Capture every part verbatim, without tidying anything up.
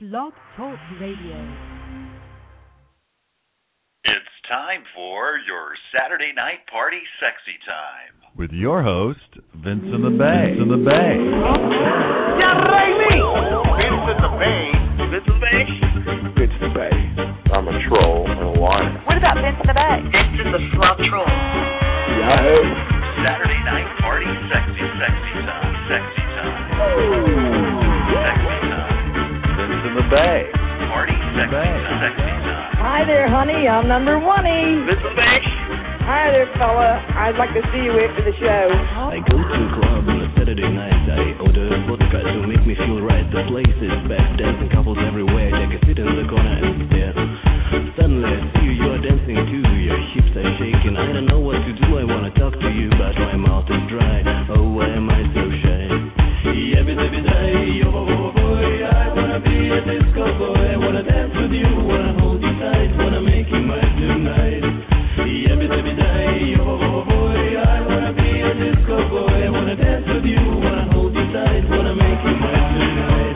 Blog Talk Radio. It's time for your Saturday night party sexy time. With your host, Vince in the Bay. Vince in the Bay. Yeah, baby! Vince in the Bay. Vince in the Bay. Vince in the Bay. I'm a troll and a liar. What about Vince in the Bay? Vince in the Swell Troll. Yahoo! Saturday night party sexy, sexy time. Sexy time. Sexy time. Vince in the Bay. Party sexy time. Sexy time. Hi there, honey. I'm number one. Vince in the Bay. Hi there, fella. I'd like to see you after the show. I go to a club on a Saturday night. I order vodka to make me feel right. The place is packed, dancing couples everywhere. Take a seat in the corner and stare. Suddenly I see you, you are dancing too. Your hips are shaking. I don't know what to do. I wanna talk to you, but my mouth is dry. Oh, why am I so shy? Every day, oh, oh, oh, boy, I wanna be a disco boy. I wanna dance with you, wanna hold you tight, wanna make you mine tonight. Every day, oh, oh, oh, boy, I wanna be a disco boy. I wanna dance with you, wanna hold you tight, wanna make you mine tonight.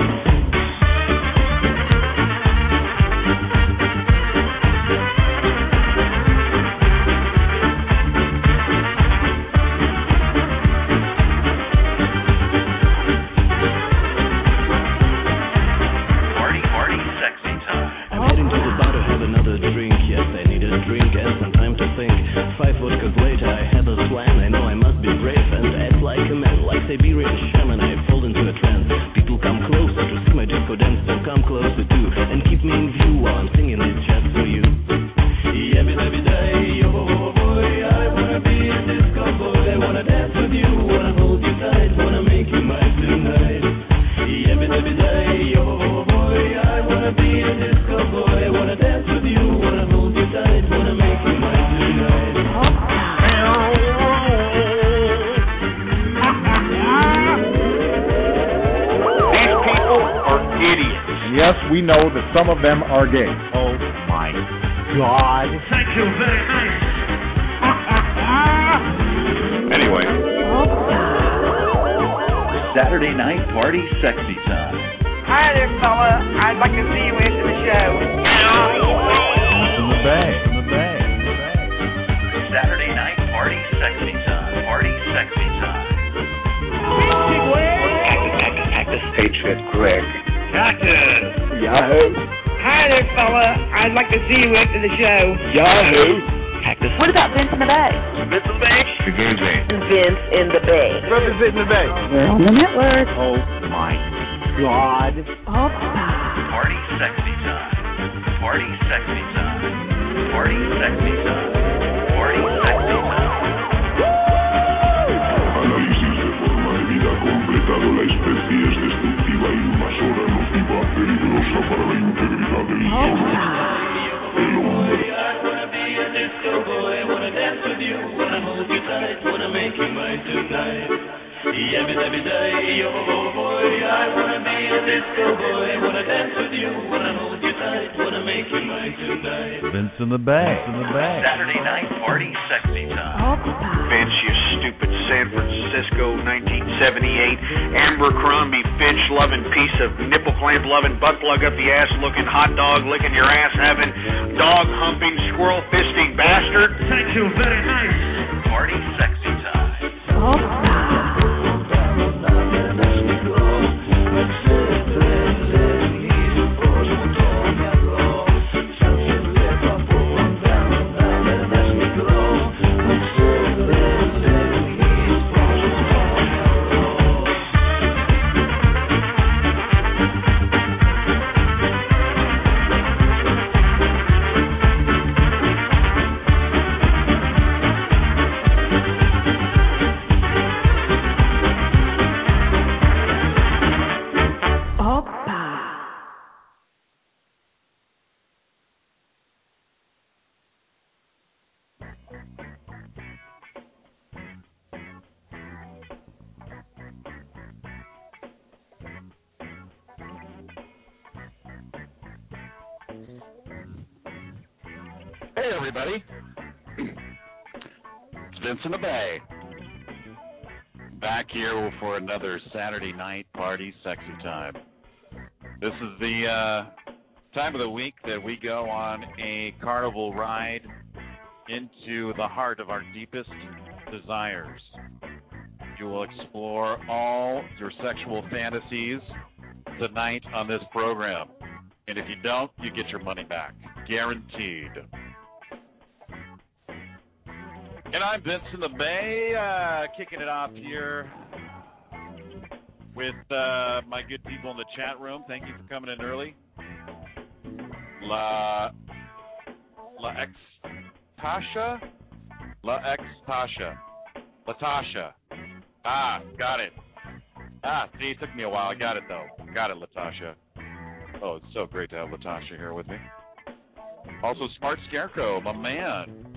Party, party, sexy time. I'm heading to the bar to have another drink. Yes, I need a drink and some time to think. Five vodkas later, I have a plan. I know I must be brave and act like a man. Like Siberian shaman, I fall into a trance. People come closer to see my disco dance, so come closer too and keep me in view while I'm singing it just for you. Every every day, oh, oh, oh boy, I wanna be a disco boy. I wanna dance with you, wanna hold you tight, wanna make you mine tonight. Every every day, oh, oh, oh boy, I wanna be a disco boy. I wanna dance with you, wanna hold you tight, wanna make you mine tonight. These people are idiots. And yes, we know that some of them are gay. Oh my God. Thank you very much. Anyway, Saturday night party sexy time. Hi there, fella. I'd like to see you after the show. Vince in the Bay. In the Bay. Saturday night party sexy time. Party sexy time. Cactus, Cactus, H. Greg. Cactus. Yahoo! Hi there, fella. I'd like to see you after the show. Yahoo! Cactus. What about Vince in the Bay? Vince in the Bay. The game's in. Vince in the Bay. Representing the Bay. We're on the network. Oh my God. Party sexy time. Party sexy time. Party sexy time. Party sexy time. Análisis de forma de vida completado. La especie es destructiva, invasora, nociva, peligrosa para la integridad del hombre. El hombre. Disco boy, wanna dance with you, wanna hold you tight, wanna make you mine tonight. Every, every day, oh, oh boy, I wanna be a disco boy, wanna dance with you, wanna hold you tight, wanna make you mine tonight. Vince in the Bay. Vince in the Bay. Saturday night party sexy time. Vince, you stupid San Francisco nineteen seventy-eight Abercrombie Finch loving piece of nipple clamp loving, butt plug up the ass looking, hot dog licking your ass having, dog humping, squirrel fisting bastard. Thank you very much. Party sexy time. Hey, everybody. It's Vince in the Bay. Back here for another Saturday night party sexy time. This is the uh, time of the week that we go on a carnival ride into the heart of our deepest desires. You will explore all your sexual fantasies tonight on this program. And if you don't, you get your money back. Guaranteed. And I'm Vince in the Bay, uh, kicking it off here with uh, my good people in the chat room. Thank you for coming in early. La La Ex Tasha? La Ex Tasha. Latasha. Ah, got it. Ah, see, it took me a while. I got it, though. Got it, Latasha. Oh, it's so great to have Latasha here with me. Also, Smart Scarecrow, my man.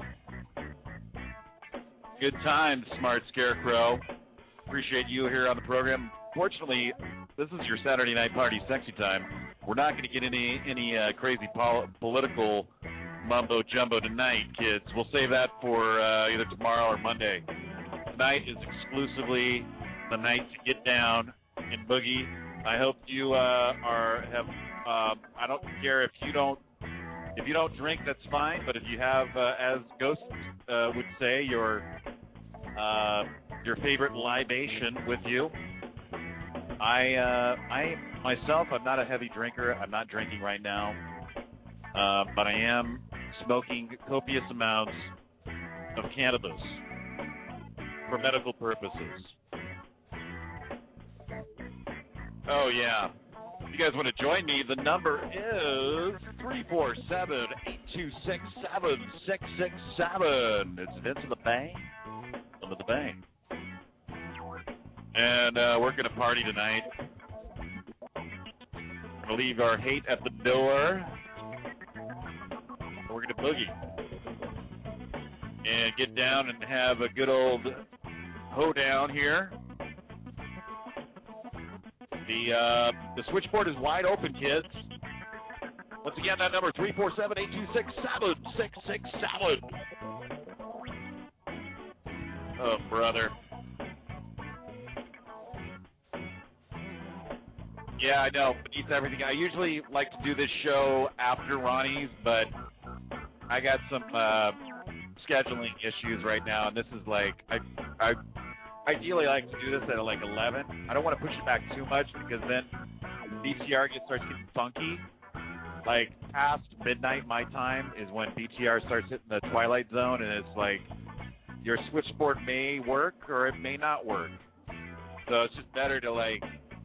Good times, Smart Scarecrow. Appreciate you here on the program. Fortunately, this is your Saturday night party sexy time. We're not going to get any any uh, crazy pol- political mumbo jumbo tonight, kids. We'll save that for uh, either tomorrow or Monday. Tonight is exclusively the night to get down and boogie. I hope you uh, are have. Um, I don't care if you don't if you don't drink, that's fine. But if you have, uh, as Ghost uh, would say, your uh, your favorite libation with you. I uh, I myself, I'm not a heavy drinker. I'm not drinking right now, uh, but I am smoking copious amounts of cannabis for medical purposes. Oh, yeah. If you guys want to join me, the number is three four seven, eight two six, seven six six seven. It's Vince in the Bay. Under the Bay. And uh, we're going to party tonight. We're going to leave our hate at the door. We're going to boogie. And get down and have a good old hoedown here. The uh, the switchboard is wide open, kids. Once again, that number, three four seven, eight two six, seven six six seven. Oh, brother. Yeah, I know. Beneath everything. I usually like to do this show after Ronnie's, but I got some uh, scheduling issues right now, and this is like, I, I ideally like to do this at like eleven. I don't want to push it back too much because then B T R gets starts getting funky. Like past midnight my time is when B T R starts hitting the twilight zone, and it's like your switchboard may work or it may not work. So it's just better to like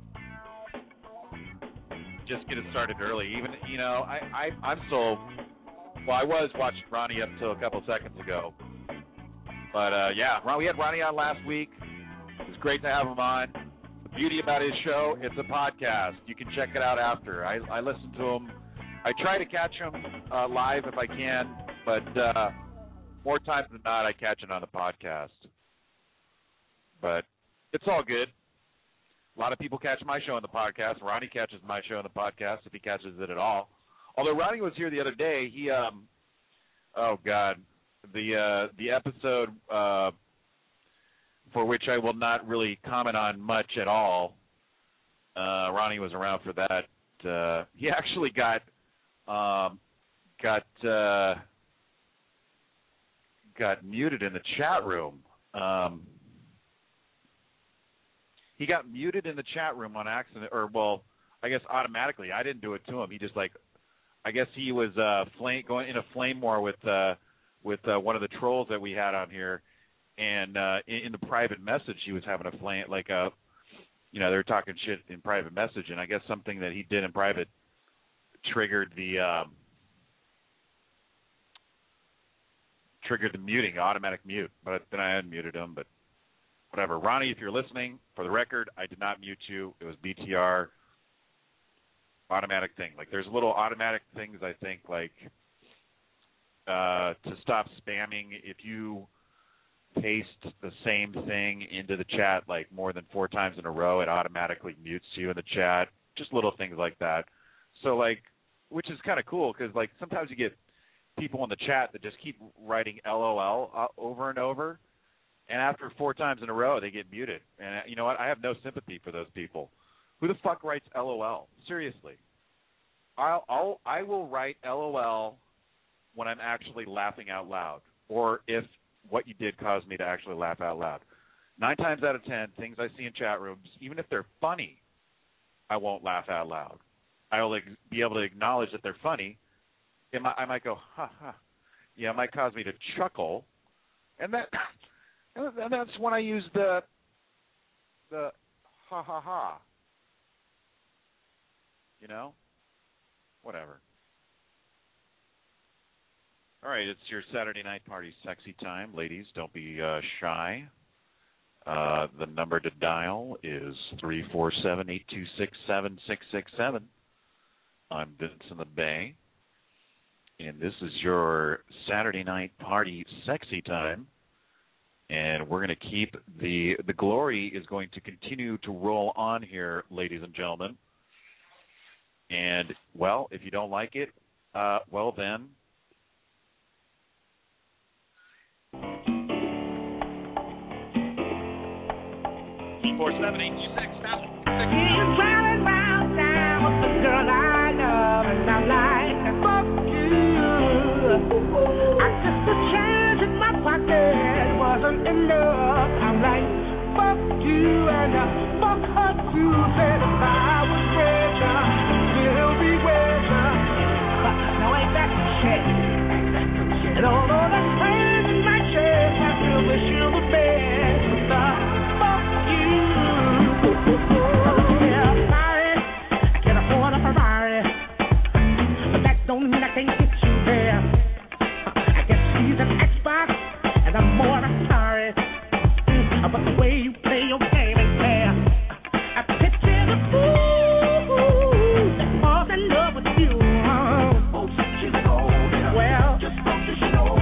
just get it started early. Even, you know, I, I, I'm so, well, I was watching Ronnie up until a couple seconds ago. But, uh, yeah, Ron, we had Ronnie on last week. It was great to have him on. The beauty about his show, it's a podcast. You can check it out after. I, I listen to him. I try to catch him uh, live if I can, but uh, more times than not, I catch it on the podcast. But it's all good. A lot of people catch my show on the podcast. Ronnie catches my show on the podcast if he catches it at all. Although Ronnie was here the other day, he, um, oh, God, the uh, the episode uh, for which I will not really comment on much at all, uh, Ronnie was around for that. Uh, he actually got, um, got, uh, got muted in the chat room. Um He got muted in the chat room on accident, or, well, I guess automatically. I didn't do it to him. He just, like, I guess he was uh, flame, going in a flame war with uh, with uh, one of the trolls that we had on here. And uh, in, in the private message, he was having a flame, like, a, you know, they were talking shit in private message. And I guess something that he did in private triggered the, um, triggered the muting, automatic mute. But then I unmuted him, but. Whatever. Ronnie, if you're listening, for the record, I did not mute you. It was B T R automatic thing. Like, there's little automatic things, I think, like uh, to stop spamming. If you paste the same thing into the chat, like, more than four times in a row, it automatically mutes you in the chat. Just little things like that. So, like, which is kind of cool because, like, sometimes you get people in the chat that just keep writing L O L over and over. And after four times in a row, they get muted. And you know what? I have no sympathy for those people. Who the fuck writes L O L? Seriously. I'll, I'll I will write LOL when I'm actually laughing out loud, or if what you did caused me to actually laugh out loud. Nine times out of ten, things I see in chat rooms, even if they're funny, I won't laugh out loud. I will be able to acknowledge that they're funny. It might, I might go, ha ha. Yeah, it might cause me to chuckle, and that, and that's when I use the, the, ha ha ha. You know, whatever. All right, it's your Saturday night party sexy time, ladies. Don't be uh, shy. Uh, the number to dial is three four seven, eight two six, seven six six seven. I'm Vince in the Bay. And this is your Saturday night party sexy time. And we're going to keep the the glory is going to continue to roll on here, ladies and gentlemen. And, well, if you don't like it, uh, well then. four seven eight two six seven six six seven. He's running round town with the girl I love, and I'm like, fuck you. I guess the change in my pocket wasn't enough. I'm like, fuck you, and uh, fuck her too. Said if I was richer, still be richer. Now ain't that some shit? And although that pain in my chest, I still wish you the best. But uh, fuck you. Yeah, sorry, I can't afford a Ferrari, but that don't mean I can't get you there. I guess she's an Xbox, and I'm more than sorry. But the way you play your game ain't fair. I picture the fool that falls in love with you. Oh, she's golden. Well, just don't you know.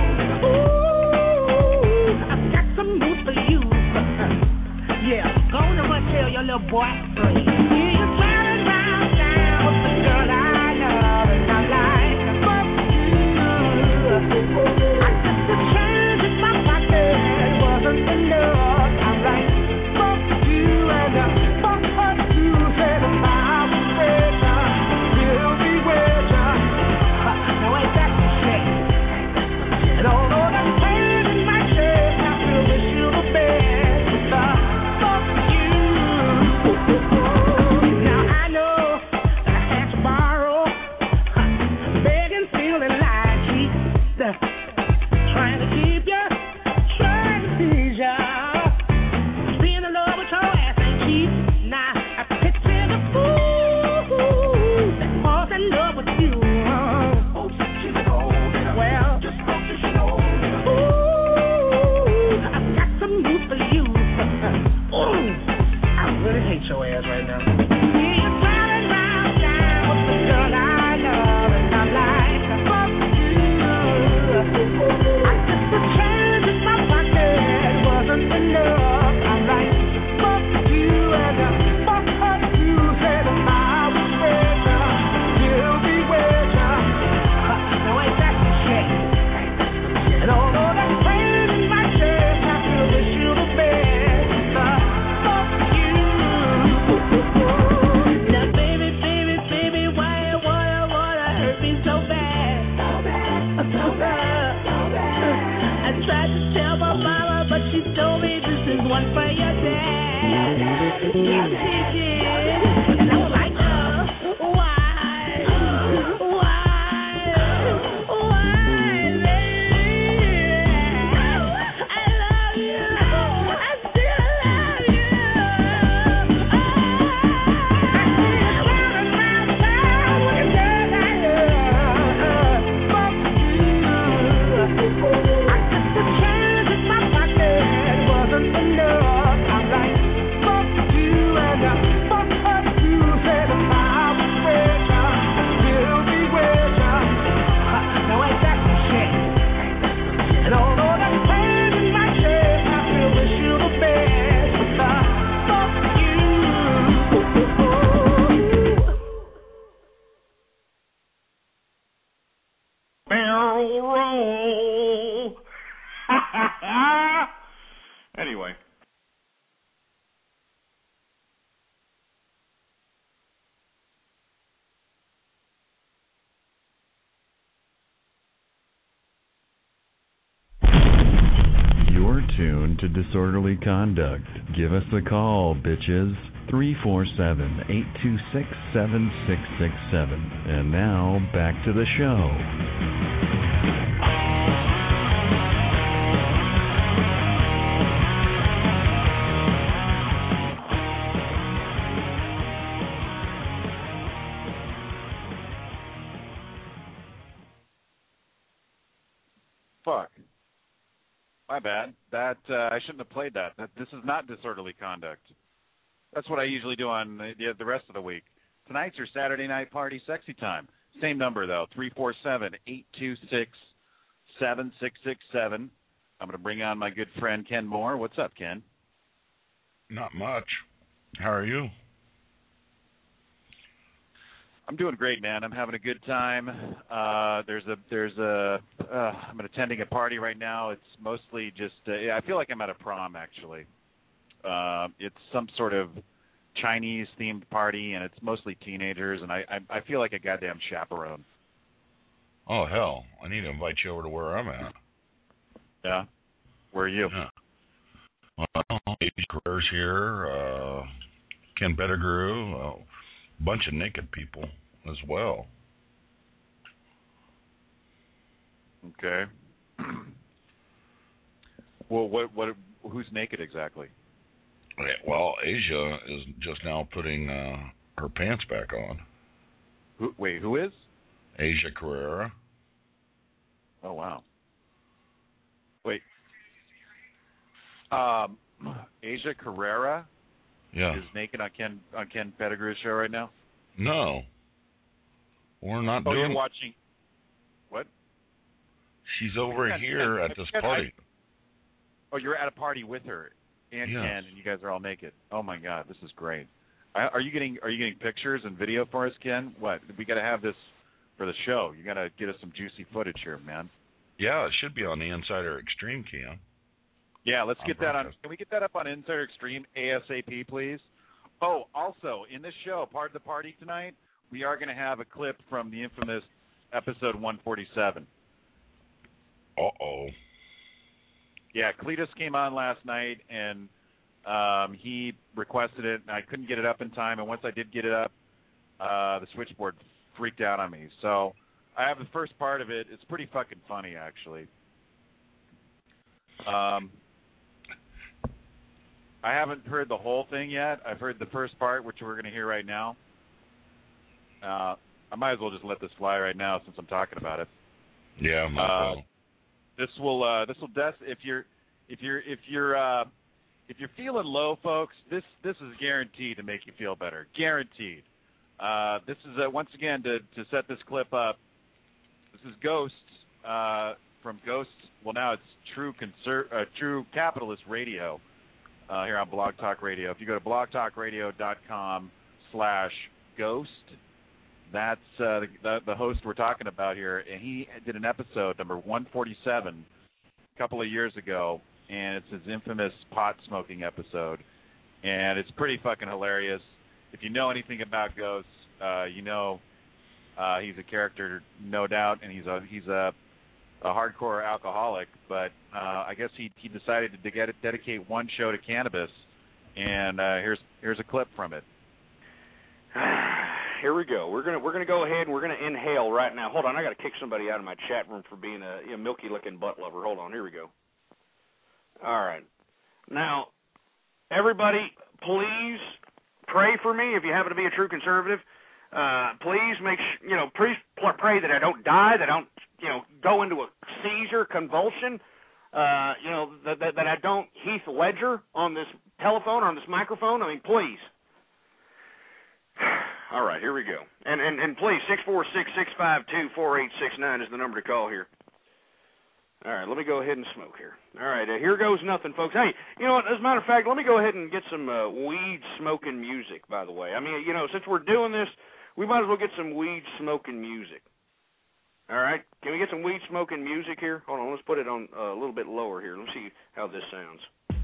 Ooh, I've got some news for you. Yeah, go on and tell your little boy free. He's running round town with the girl I love, and I'm like, fuck you. I guess the change in my pocket wasn't enough. I'm like, fuck you, and uh, fuck her too. Said if I was richer, still be richer. Now ain't that the shit? And although that pain in my chest, I still wish you the best. But uh, fuck you. Now I know that I had to borrow, begging, feeling like cheap, trying to keep you, trying to tease ya. Being in love with your ass ain't cheap. Now I picture the fool that falls in love with you. Oh, she's golden. Well, just don't you know. Ooh, I've got some news for you. Ooh, I really hate your ass right now. He's running round town with the girl I love, and I'm like, fuck you. I guess the change in my pocket wasn't enough. I'm like, fuck you, and uh, fuck her too. Said if I was richer, still be richer. Now ain't that the shit? And although that pain in my chest, I still wish you the best. But fuck you. Now baby, baby, baby, why you wanna, wanna hurt me so bad? So bad, so bad, so bad. I tried to tell my mama, but she told me this is one for your dad. Yes, she did. And I was like, oh, why? Why? Why, baby? I love you. I still love you. Oh, I see you running round town with a girl I love. Fuck you. I guess the change in my pocket wasn't enough. I'm like, fuck you, and uh, fuck her too. Said if I was richer, still be richer. Now ain't that the shit? And although that pain in my chest, I still wish you the best. But uh, fuck you. Barrel roll. Anyway. Welcome to Disorderly Conduct. Give us a call, bitches. three four seven, eight two six, seven six six seven. And now, back to the show. Fuck. My bad. That uh, I shouldn't have played that. That this is not Disorderly Conduct. That's what I usually do on the, the rest of the week. Tonight's your Saturday night party sexy time. Same number, though, three four seven, eight two six, seven six six seven. I'm going to bring on my good friend Ken Moore. What's up, Ken? Not much. How are you? I'm doing great, man. I'm having a good time. Uh, there's a there's a uh, I'm attending a party right now. It's mostly just uh, I feel like I'm at a prom actually. Uh, it's some sort of Chinese themed party, and it's mostly teenagers, and I, I I feel like a goddamn chaperone. Oh hell! I need to invite you over to where I'm at. Yeah, where are you? Yeah. Well, Age Careers here. Uh, Ken Pettigrew. Uh, bunch of naked people as well. Okay. Well, what what who's naked exactly? Well, Asia is just now putting uh, her pants back on. Who, wait, who is? Asia Carrera. Oh wow. Wait. Um, Asia Carrera. Yeah. Is naked on Ken on Ken Pettigrew's show right now? No. We're not oh, doing. You're watching. What? She's over Ken, here Ken, at this Ken, party. I, oh, you're at a party with her and yes. Ken, and you guys are all naked. Oh my God, this is great. I, are you getting Are you getting pictures and video for us, Ken? What? We got to have this for the show. You got to get us some juicy footage here, man. Yeah, it should be on the Insider Extreme Cam. Yeah, let's get that on. broadcast. Can we get that up on Insider Extreme ASAP, please? Oh, also, in this show, part of the party tonight, we are going to have a clip from the infamous episode one forty-seven. Uh-oh. Yeah, Cletus came on last night, and um, he requested it, and I couldn't get it up in time. And once I did get it up, uh, the switchboard freaked out on me. So I have the first part of it. It's pretty fucking funny, actually. Um, I haven't heard the whole thing yet. I've heard the first part, which we're going to hear right now. Uh, I might as well just let this fly right now since I'm talking about it. Yeah, my uh, fault. This will uh, this will des- if you're if you're if you're uh, if you're feeling low, folks. This this is guaranteed to make you feel better. Guaranteed. Uh, this is uh, once again to to set this clip up. This is Ghosts uh, from Ghosts. Well, now it's True Conser- uh, True Capitalist Radio uh, here on Blog Talk Radio. If you go to blog talk radio dot com slash ghost, that's uh, the, the, the host we're talking about here, and he did an episode, number one forty-seven, a couple of years ago, and it's his infamous pot smoking episode, and it's pretty fucking hilarious. If you know anything about Ghosts, uh, you know uh, he's a character, no doubt, and he's a he's a, a hardcore alcoholic, but uh, I guess he he decided to de- dedicate one show to cannabis, and uh, here's here's a clip from it. Here we go. We're gonna we're gonna go ahead and we're gonna inhale right now. Hold on, I got to kick somebody out of my chat room for being a, a milky looking butt lover. Hold on, here we go. All right, now everybody, please pray for me if you happen to be a true conservative. Uh, please make sh- you know, please pray that I don't die, that I don't you know go into a seizure, convulsion. Uh, you know that, that that I don't Heath Ledger on this telephone or on this microphone. I mean, please. All right, here we go. And and, and please, six four six, six five two, four eight six nine is the number to call here. All right, let me go ahead and smoke here. All right, uh, here goes nothing, folks. Hey, you know what, as a matter of fact, let me go ahead and get some uh, weed-smoking music, by the way. I mean, you know, since we're doing this, we might as well get some weed-smoking music. All right, can we get some weed-smoking music here? Hold on, let's put it on uh, a little bit lower here. Let's see how this sounds.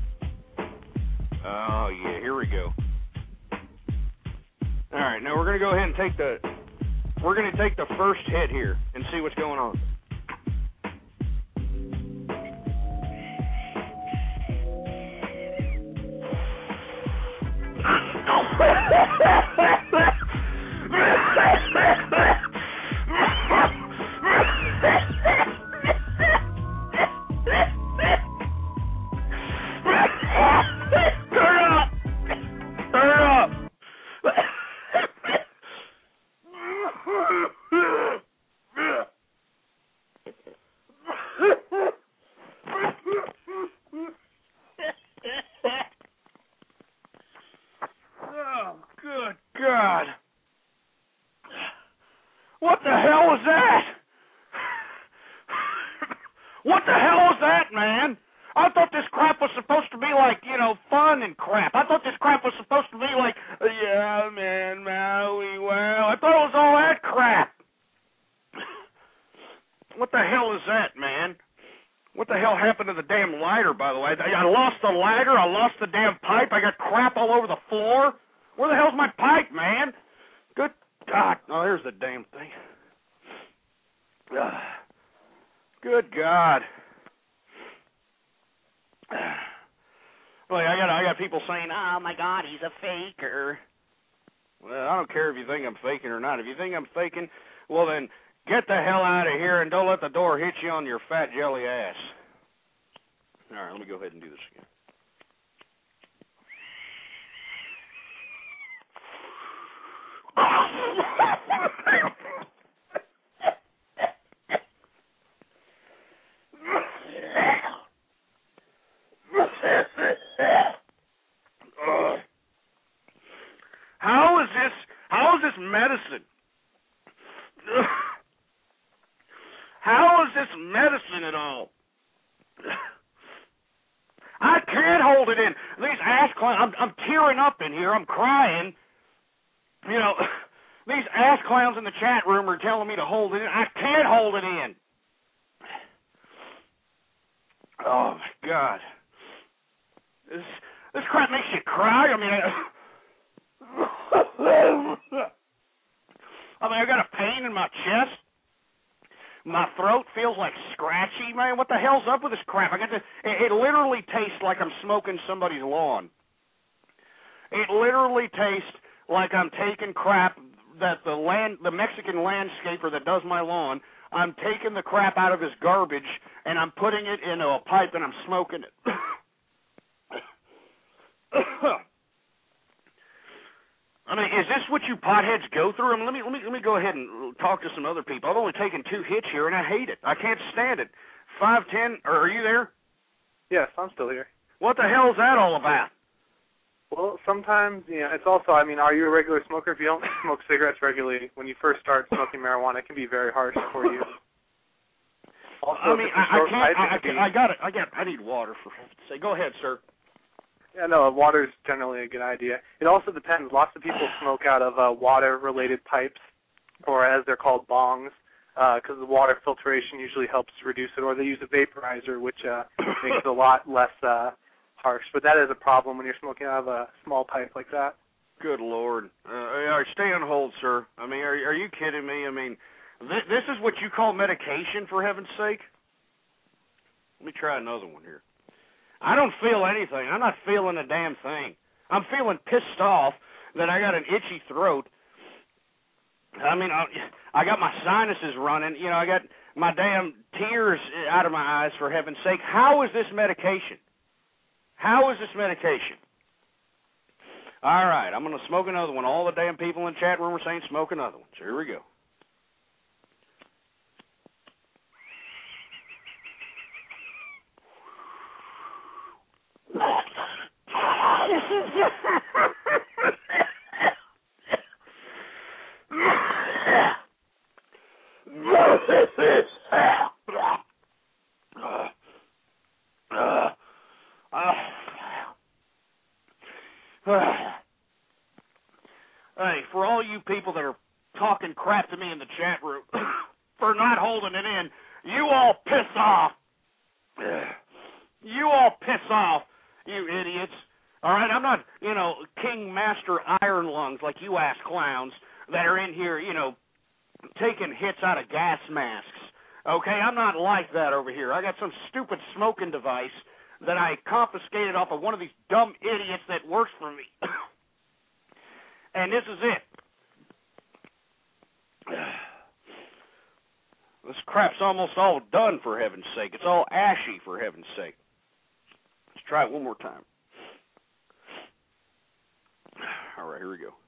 Oh, yeah, here we go. All right, now we're going to go ahead and take the we're going to take the first hit here and see what's going on. What the hell was that? What the hell was that, man? I thought this crap was supposed to be like, you know, fun and crap. I thought this crap was supposed to be like, yeah, man, Maui, wow. I thought it was all that crap. What the hell is that, man? What the hell happened to the damn lighter, by the way? I lost the lighter. I lost the damn pipe. I got crap all over the floor. Where the hell's my pipe, man? Good God. Oh, there's the damn thing. Uh, good God. Well, I got I got people saying, oh, my God, he's a faker. Well, I don't care if you think I'm faking or not. If you think I'm faking, well, then get the hell out of here and don't let the door hit you on your fat jelly ass. All right, let me go ahead and do this again. How is this? How is this medicine? How is this medicine at all? I can't hold it in. These ass clowns, I'm, I'm tearing up in here. I'm crying. You know, these ass clowns in the chat room are telling me to hold it in. I can't hold it in. Oh, my God. This, this crap makes you cry. I mean, I, I mean, I got a pain in my chest. My throat feels like scratchy, man. What the hell's up with this crap? I got to. It, it literally tastes like I'm smoking somebody's lawn. It literally tastes like I'm taking crap that the land, the Mexican landscaper that does my lawn. I'm taking the crap out of his garbage and I'm putting it into a pipe and I'm smoking it. I mean, is this what you potheads go through? I mean, let me let me let me go ahead and talk to some other people. I've only taken two hits here, and I hate it. I can't stand it. Five ten, or are you there? Yes, I'm still here. What the hell is that all about? Well, sometimes, you know, it's also, I mean, are you a regular smoker? If you don't smoke cigarettes regularly, when you first start smoking marijuana, it can be very harsh for you. Also, I mean, I, I can't. pipe, I, I, be, I got it. I got. I need water for heaven's sake. Go ahead, sir. Yeah, no, water is generally a good idea. It also depends. Lots of people smoke out of uh, water-related pipes, or as they're called, bongs, because uh, the water filtration usually helps reduce it, or they use a vaporizer, which uh, makes it a lot less uh, harsh. But that is a problem when you're smoking out of a small pipe like that. Good Lord. Uh, stay on hold, sir. I mean, are, are you kidding me? I mean, th- this is what you call medication, for heaven's sake? Let me try another one here. I don't feel anything. I'm not feeling a damn thing. I'm feeling pissed off that I got an itchy throat. I mean, I, I got my sinuses running. You know, I got my damn tears out of my eyes, for heaven's sake. How is this medication? How is this medication? All right, I'm going to smoke another one. All the damn people in the chat room are saying smoke another one. So here we go. Hey, for all you people that are talking crap to me in the chat room for not holding it in, you all piss off. You all piss off, you idiots. All right, I'm not, you know, King Master Iron Lungs like you ass clowns that are in here, you know, taking hits out of gas masks. Okay, I'm not like that over here. I got some stupid smoking device that I confiscated off of one of these dumb idiots that works for me. And this is it. This crap's almost all done, for heaven's sake. It's all ashy, for heaven's sake. Let's try it one more time. All right, here we go.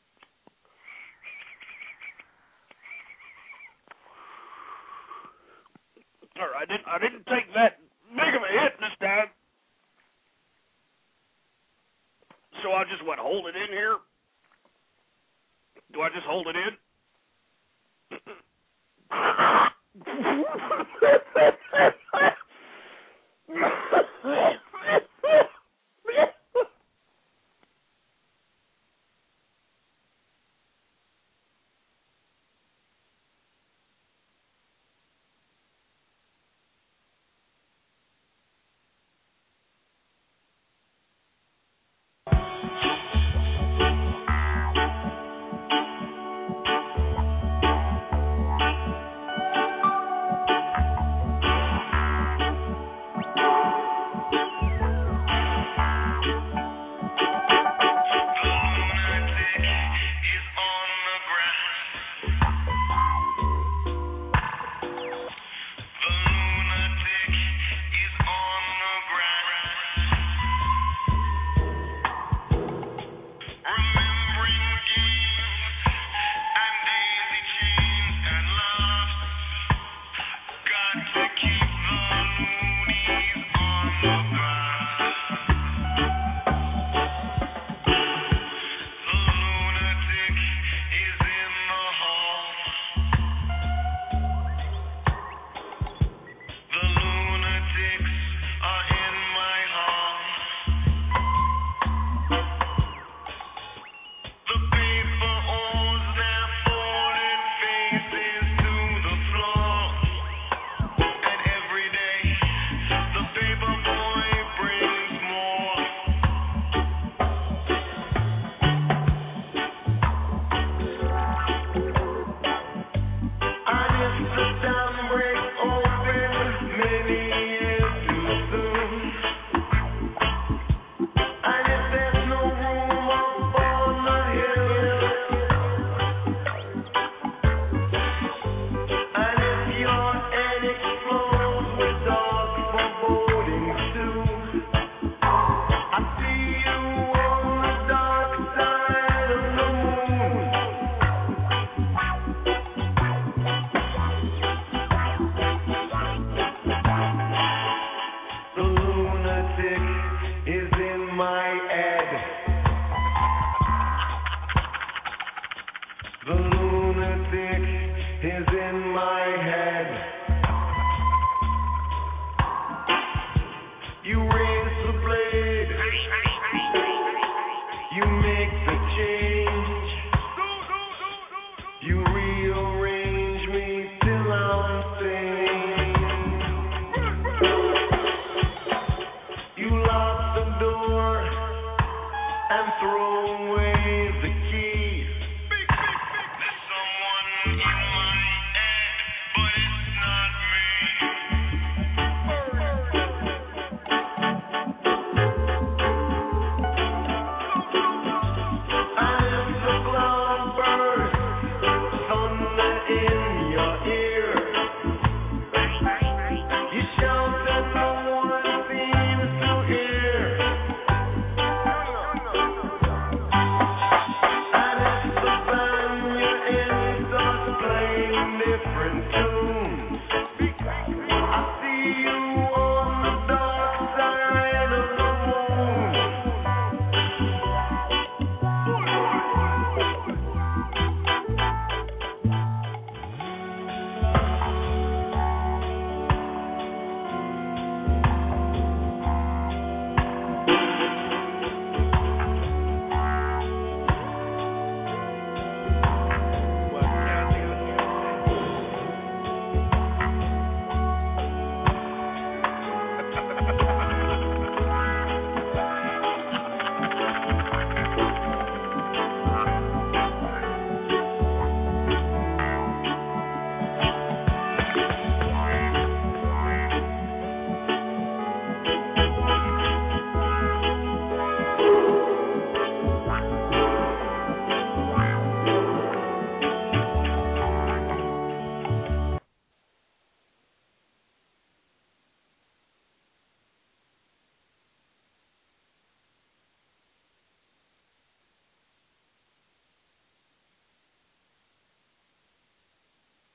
All right, I didn't, I didn't take that big of a hit this time. So I just, what, hold it in here? Do I just hold it in?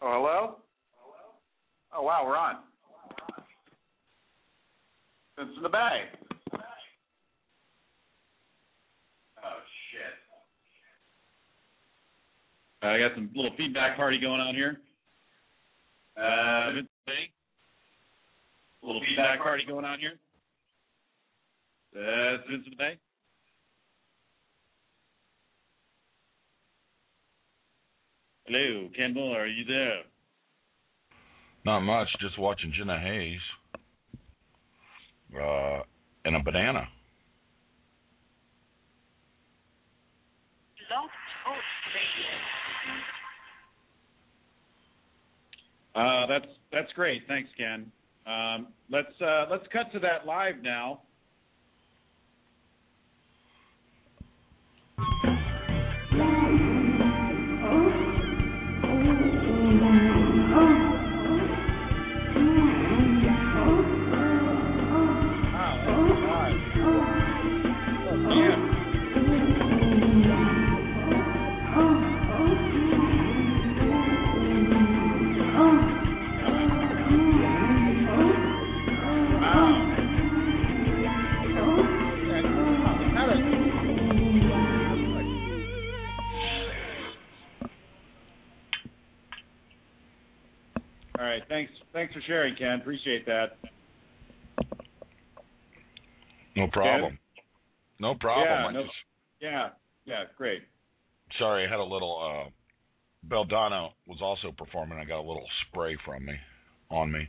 Oh, hello? Oh, wow, we're on. Vince in the Bay. Oh, shit. Uh, I got some little feedback party going on here. Uh, Vince in the Bay. A little feedback party going on here. That's Vince in the Bay. Hello, Ken Moore, are you there? Not much, just watching Jenna Hayes uh, and a banana. Uh, that's that's great. Thanks, Ken. Um, let's uh, let's cut to that live now. All right, thanks. Thanks for sharing, Ken. Appreciate that. No problem. Ken? No problem. Yeah, I no, just, yeah, yeah, great. sorry, I had a little. Uh, Beldano was also performing. I got a little spray from me, on me.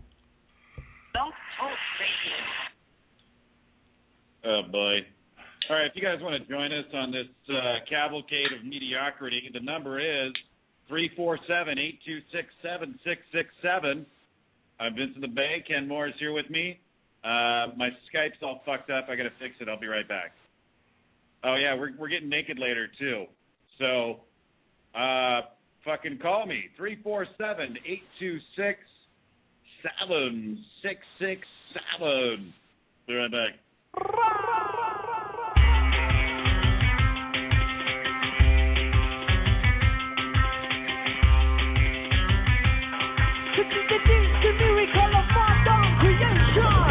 Oh boy. All right, if you guys want to join us on this uh, cavalcade of mediocrity, the number is three four seven, eight two six, seven six six seven. I'm Vince in the Bay. Ken Moore is here with me. Uh, my Skype's all fucked up. I got to fix it. I'll be right back. Oh, yeah, we're we're getting naked later, too. So, uh, fucking call me. three four seven, eight two six, seven six six seven. Be right back. The miracle of modern creation.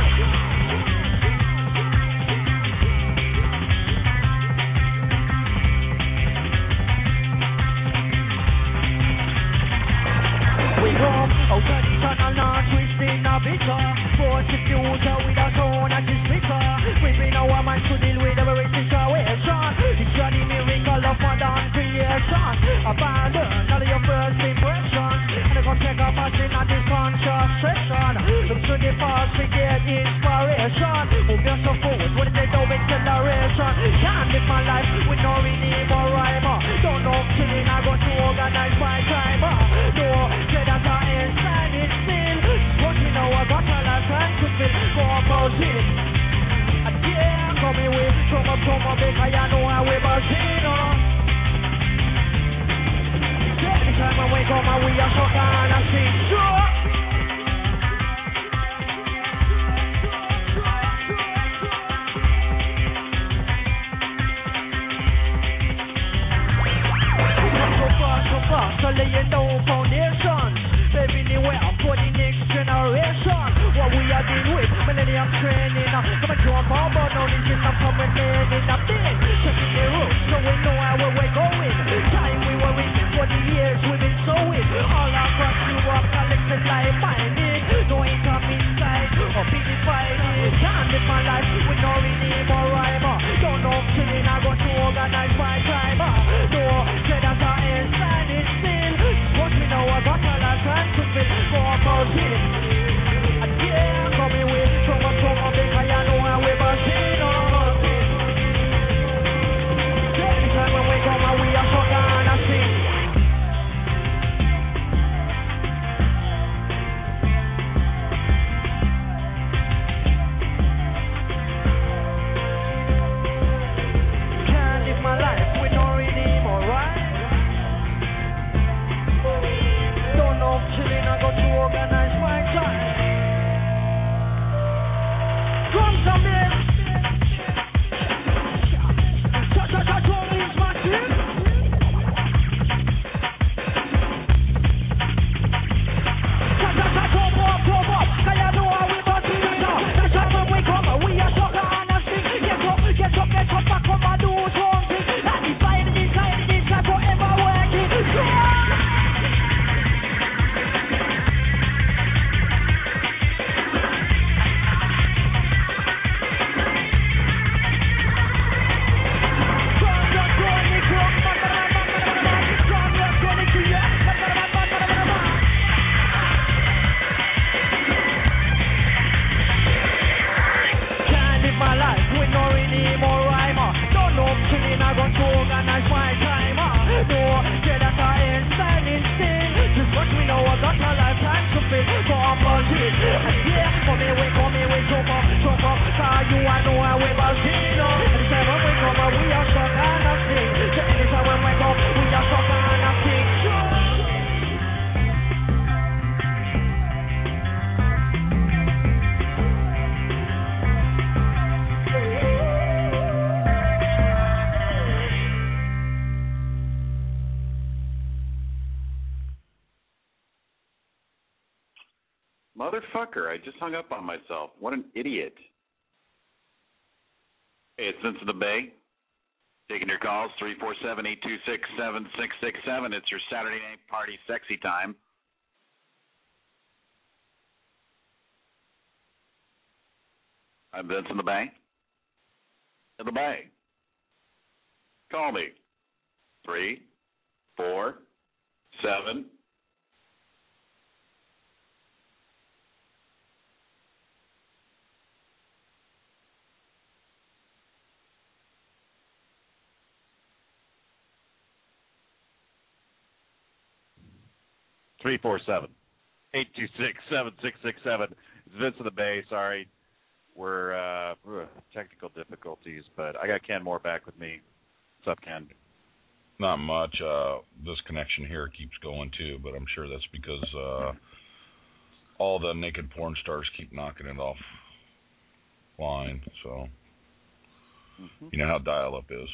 We come out of the tunnel, not twisting a bitter. Force the future with a tone that is bitter. We bring our minds to deal with every situation. It's the miracle of modern creation. Abandon all your first impressions. And go take a passing at this conscious session. Look to the past, we get inspiration. Move yourself forward with the no acceleration. Can't live my life with no redeem or rhyme. Don't know killing, I got to organize my time. No, say that I inside it still. But you know I got a lot of time to feel more about it. Yeah, come here with some of some of it, I know how we machine. Every time when we come and we are so kind of sing. Sure. Motherfucker, I just hung up on myself. What an idiot. Hey, it's Vince in the Bay. Taking your calls, three four seven, eight two six, seven six six seven. It's your Saturday night party sexy time. I'm Vince in the Bay. In the Bay. Call me. Three, four, seven. Three four seven, eight two six, seven six six seven. It's Vince in the Bay. Sorry, we're uh, ugh, technical difficulties, but I got Ken Moore back with me. What's up, Ken? Not much. Uh, this connection here keeps going too, but I'm sure that's because uh, all the naked porn stars keep knocking it off line. So mm-hmm. You know how dial-up is.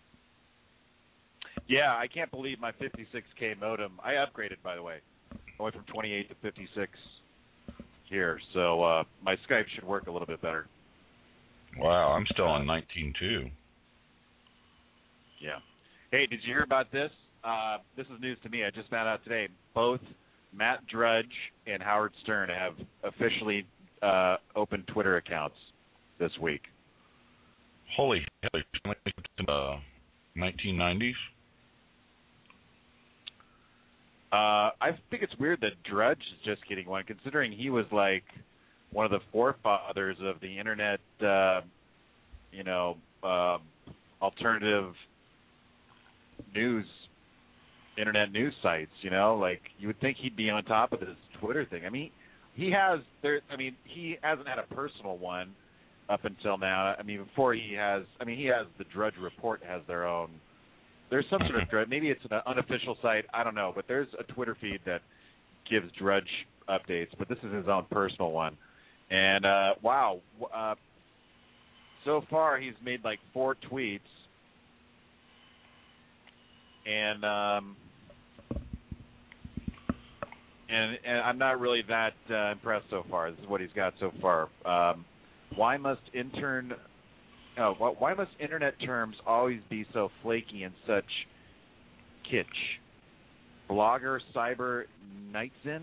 Yeah, I can't believe my fifty-six K modem. I upgraded, by the way. I went from twenty-eight to fifty-six here, so uh, my Skype should work a little bit better. Wow, I'm still on nineteen two. Yeah. Hey, did you hear about this? Uh, this is news to me. I just found out today. Both Matt Drudge and Howard Stern have officially uh, opened Twitter accounts this week. Holy hell, uh, nineteen nineties? Uh, I think it's weird that Drudge is just getting one, considering he was like one of the forefathers of the internet, uh, you know, uh, alternative news, internet news sites. You know, like you would think he'd be on top of this Twitter thing. I mean, he has there. I mean, he hasn't had a personal one up until now. I mean, before he has. I mean, he has the Drudge Report has their own. There's some sort of Drudge, maybe it's an unofficial site, I don't know, but there's a Twitter feed that gives Drudge updates, but this is his own personal one. And, uh, wow, uh, so far he's made like four tweets, and um, and, and I'm not really that uh, impressed so far. This is what he's got so far. Um, why must intern... Oh, why must internet terms always be so flaky and such kitsch? Blogger Cyber Nightzin?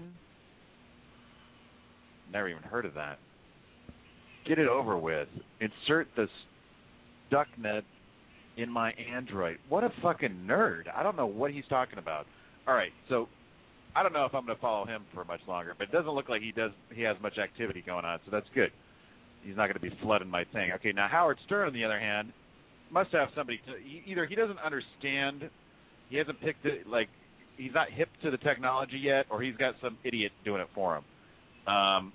Never even heard of that. Get it over with. Insert the Stuxnet in my Android. What a fucking nerd. I don't know what he's talking about. All right, so I don't know if I'm going to follow him for much longer, but it doesn't look like he does. He has much activity going on, so that's good. He's not going to be flooding my thing. Okay, now Howard Stern, on the other hand, must have somebody to, he, either he doesn't understand, he hasn't picked it, like, he's not hip to the technology yet, or he's got some idiot doing it for him. Um,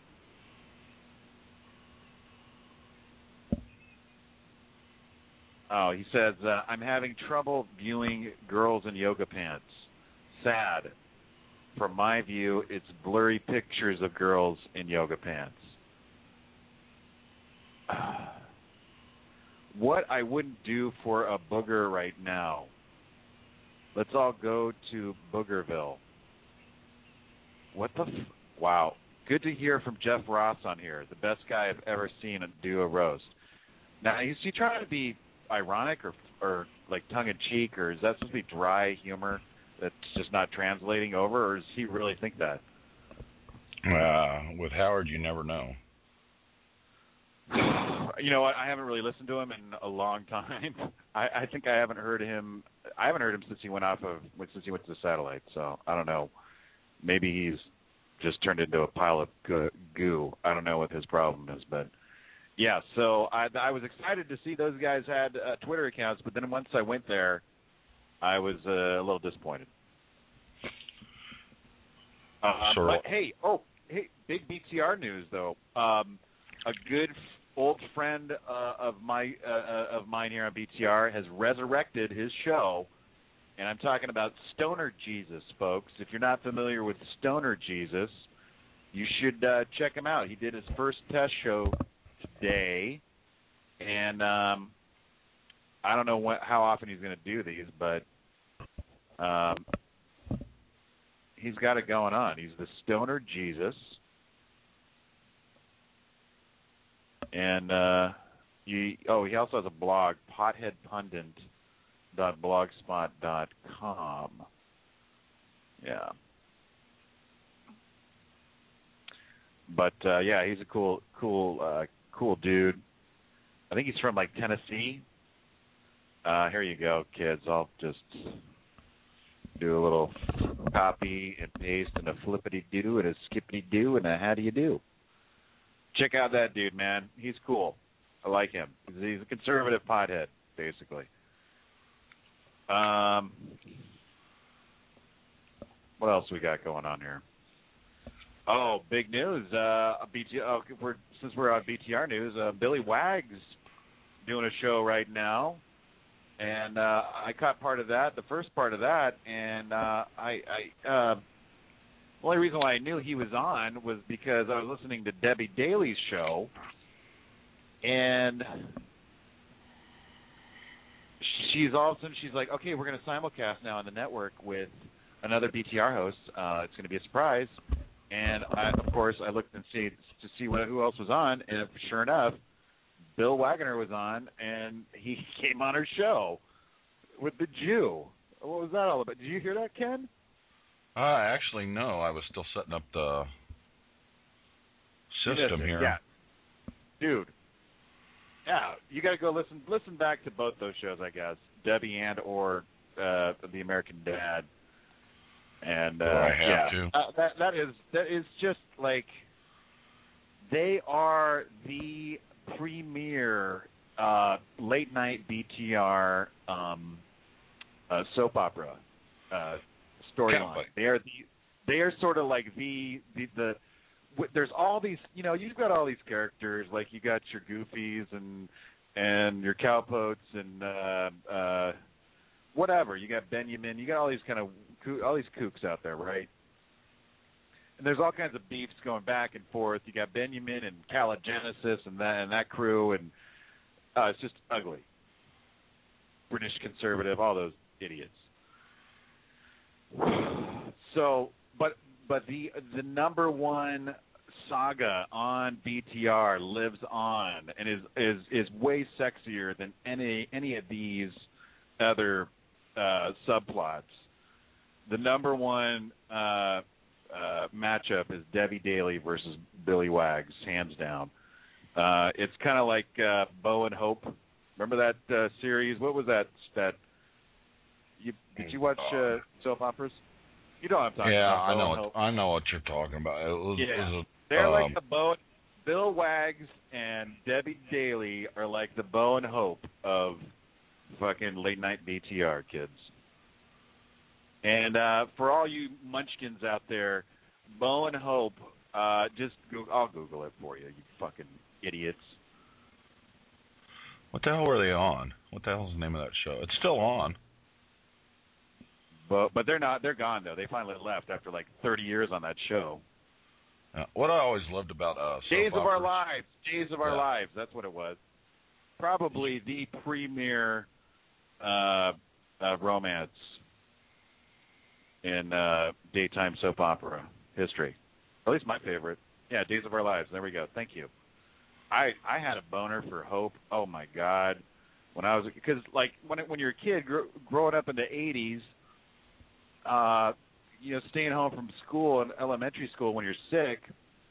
oh, he says, uh, I'm having trouble viewing girls in yoga pants. Sad. From my view, it's blurry pictures of girls in yoga pants. What I wouldn't do for a booger right now. Let's all go to Boogerville. What the f... Wow. Good to hear from Jeff Ross on here, the best guy I've ever seen do a roast. Now, is he trying to be ironic or, or like tongue-in-cheek, or is that supposed to be dry humor that's just not translating over, or does he really think that? Uh, with Howard, you never know. You know what? I haven't really listened to him in a long time. I, I think I haven't heard him. I haven't heard him since he went off of since he went to the satellite. So I don't know. Maybe he's just turned into a pile of goo. I don't know what his problem is, but yeah. So I, I was excited to see those guys had uh, Twitter accounts, but then once I went there, I was uh, a little disappointed. Uh, sure. But hey, oh, hey, big B T R news though. Um, a good old friend uh, of my uh, of mine here on B T R has resurrected his show, and I'm talking about Stoner Jesus, folks. If you're not familiar with Stoner Jesus, you should uh, check him out. He did his first test show today, and um, I don't know what, how often he's going to do these, but um, he's got it going on. He's the Stoner Jesus. and uh, you, oh, he also has a blog, pothead pundit dot blogspot dot com. Yeah. But uh, yeah, he's a cool, cool, uh, cool dude. I think he's from like Tennessee. Uh, here you go, kids. I'll just do a little copy and paste and a flippity do and a skippity do and a how do you do. Check out that dude, man. He's cool. I like him. He's a conservative pothead, basically. Um, what else we got going on here? Oh, big news! Uh, B T, oh, we're, since we're on B T R news, uh, Billy Wags doing a show right now, and uh, I caught part of that, the first part of that, and uh, I, I uh, the only reason why I knew he was on was because I was listening to Debbie Daly's show, and she's all of a sudden she's like, okay, we're going to simulcast now on the network with another B T R host. Uh, it's going to be a surprise. And I, of course, I looked and see to see what, who else was on, and sure enough, Bill Wagner was on, and he came on her show with the Jew. What was that all about? Did you hear that, Ken? Uh, actually, no. I was still setting up the system here. Yeah, dude. Yeah, you got to go listen. Listen back to both those shows, I guess, Debbie and or uh, The American Dad. And uh, oh, I have yeah, to. Uh, that that is that is just like they are the premier uh, late night B T R um, uh, soap opera uh, storyline. They are the they are sort of like the the, the w- there's all these, you know, you've got all these characters, like you got your Goofies and and your Cowpotes and uh, uh, whatever. You got Benjamin. You got all these kind of all these kooks out there, right? And there's all kinds of beefs going back and forth. You got Benjamin and Caligenesis and that and that crew, and uh, it's just ugly. British conservative, all those idiots. So, but but the the number one saga on B T R lives on and is is is way sexier than any any of these other uh, subplots. The number one uh, uh, matchup is Debbie Daly versus Billy Wags, hands down. Uh, it's kind of like uh, Bo and Hope. Remember that uh, series? What was that? That you, did you watch uh, soap operas? You know what I'm talking yeah, about. Yeah, I Bo know. and What, Hope. I know what you're talking about. It was, yeah, it was a, they're um, like the Bo. Bill Wags and Debbie Daly are like the Bo and Hope of fucking late night B T R, kids. And uh, for all you munchkins out there, Bo and Hope, uh, just go- I'll Google it for you, you fucking idiots. What the hell were they on? What the hell's the name of that show? It's still on. But but they're not. They're gone though. They finally left after like thirty years on that show. Uh, what I always loved about uh, Days soap of Our operas- Lives. Days of Our Yeah. Lives. That's what it was. Probably the premier uh, uh, romance in uh, daytime soap opera history. At least my favorite. Yeah, Days of Our Lives. There we go. Thank you. I I had a boner for Hope. Oh my God. When I was because like when it, when you're a kid gr- growing up in the eighties, uh, you know, staying home from school and elementary school when you're sick,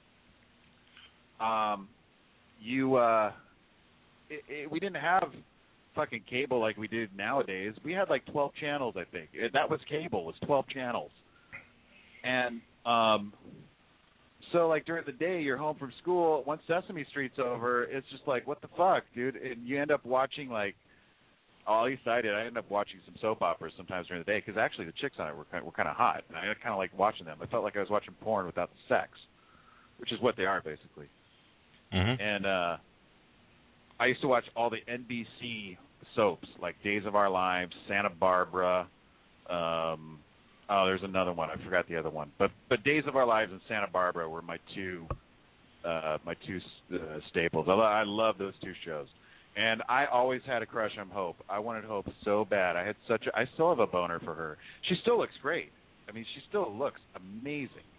um, you uh, it, it, we didn't have fucking cable like we did nowadays. We had like twelve channels, I think. It, that was cable. Was twelve channels, and um. So, like, during the day, you're home from school. Once Sesame Street's over, it's just like, what the fuck, dude? And you end up watching, like, oh, at least I did. I ended up watching some soap operas sometimes during the day because actually the chicks on it were kind of, were kind of hot. And I kind of liked watching them. I felt like I was watching porn without the sex, which is what they are, basically. Mm-hmm. And uh, I used to watch all the N B C soaps, like Days of Our Lives, Santa Barbara, um... Oh, there's another one. I forgot the other one. But but Days of Our Lives and Santa Barbara were my two uh, my two uh, staples. I, lo- I love those two shows. And I always had a crush on Hope. I wanted Hope so bad. I had such a, I still have a boner for her. She still looks great. I mean, she still looks amazing.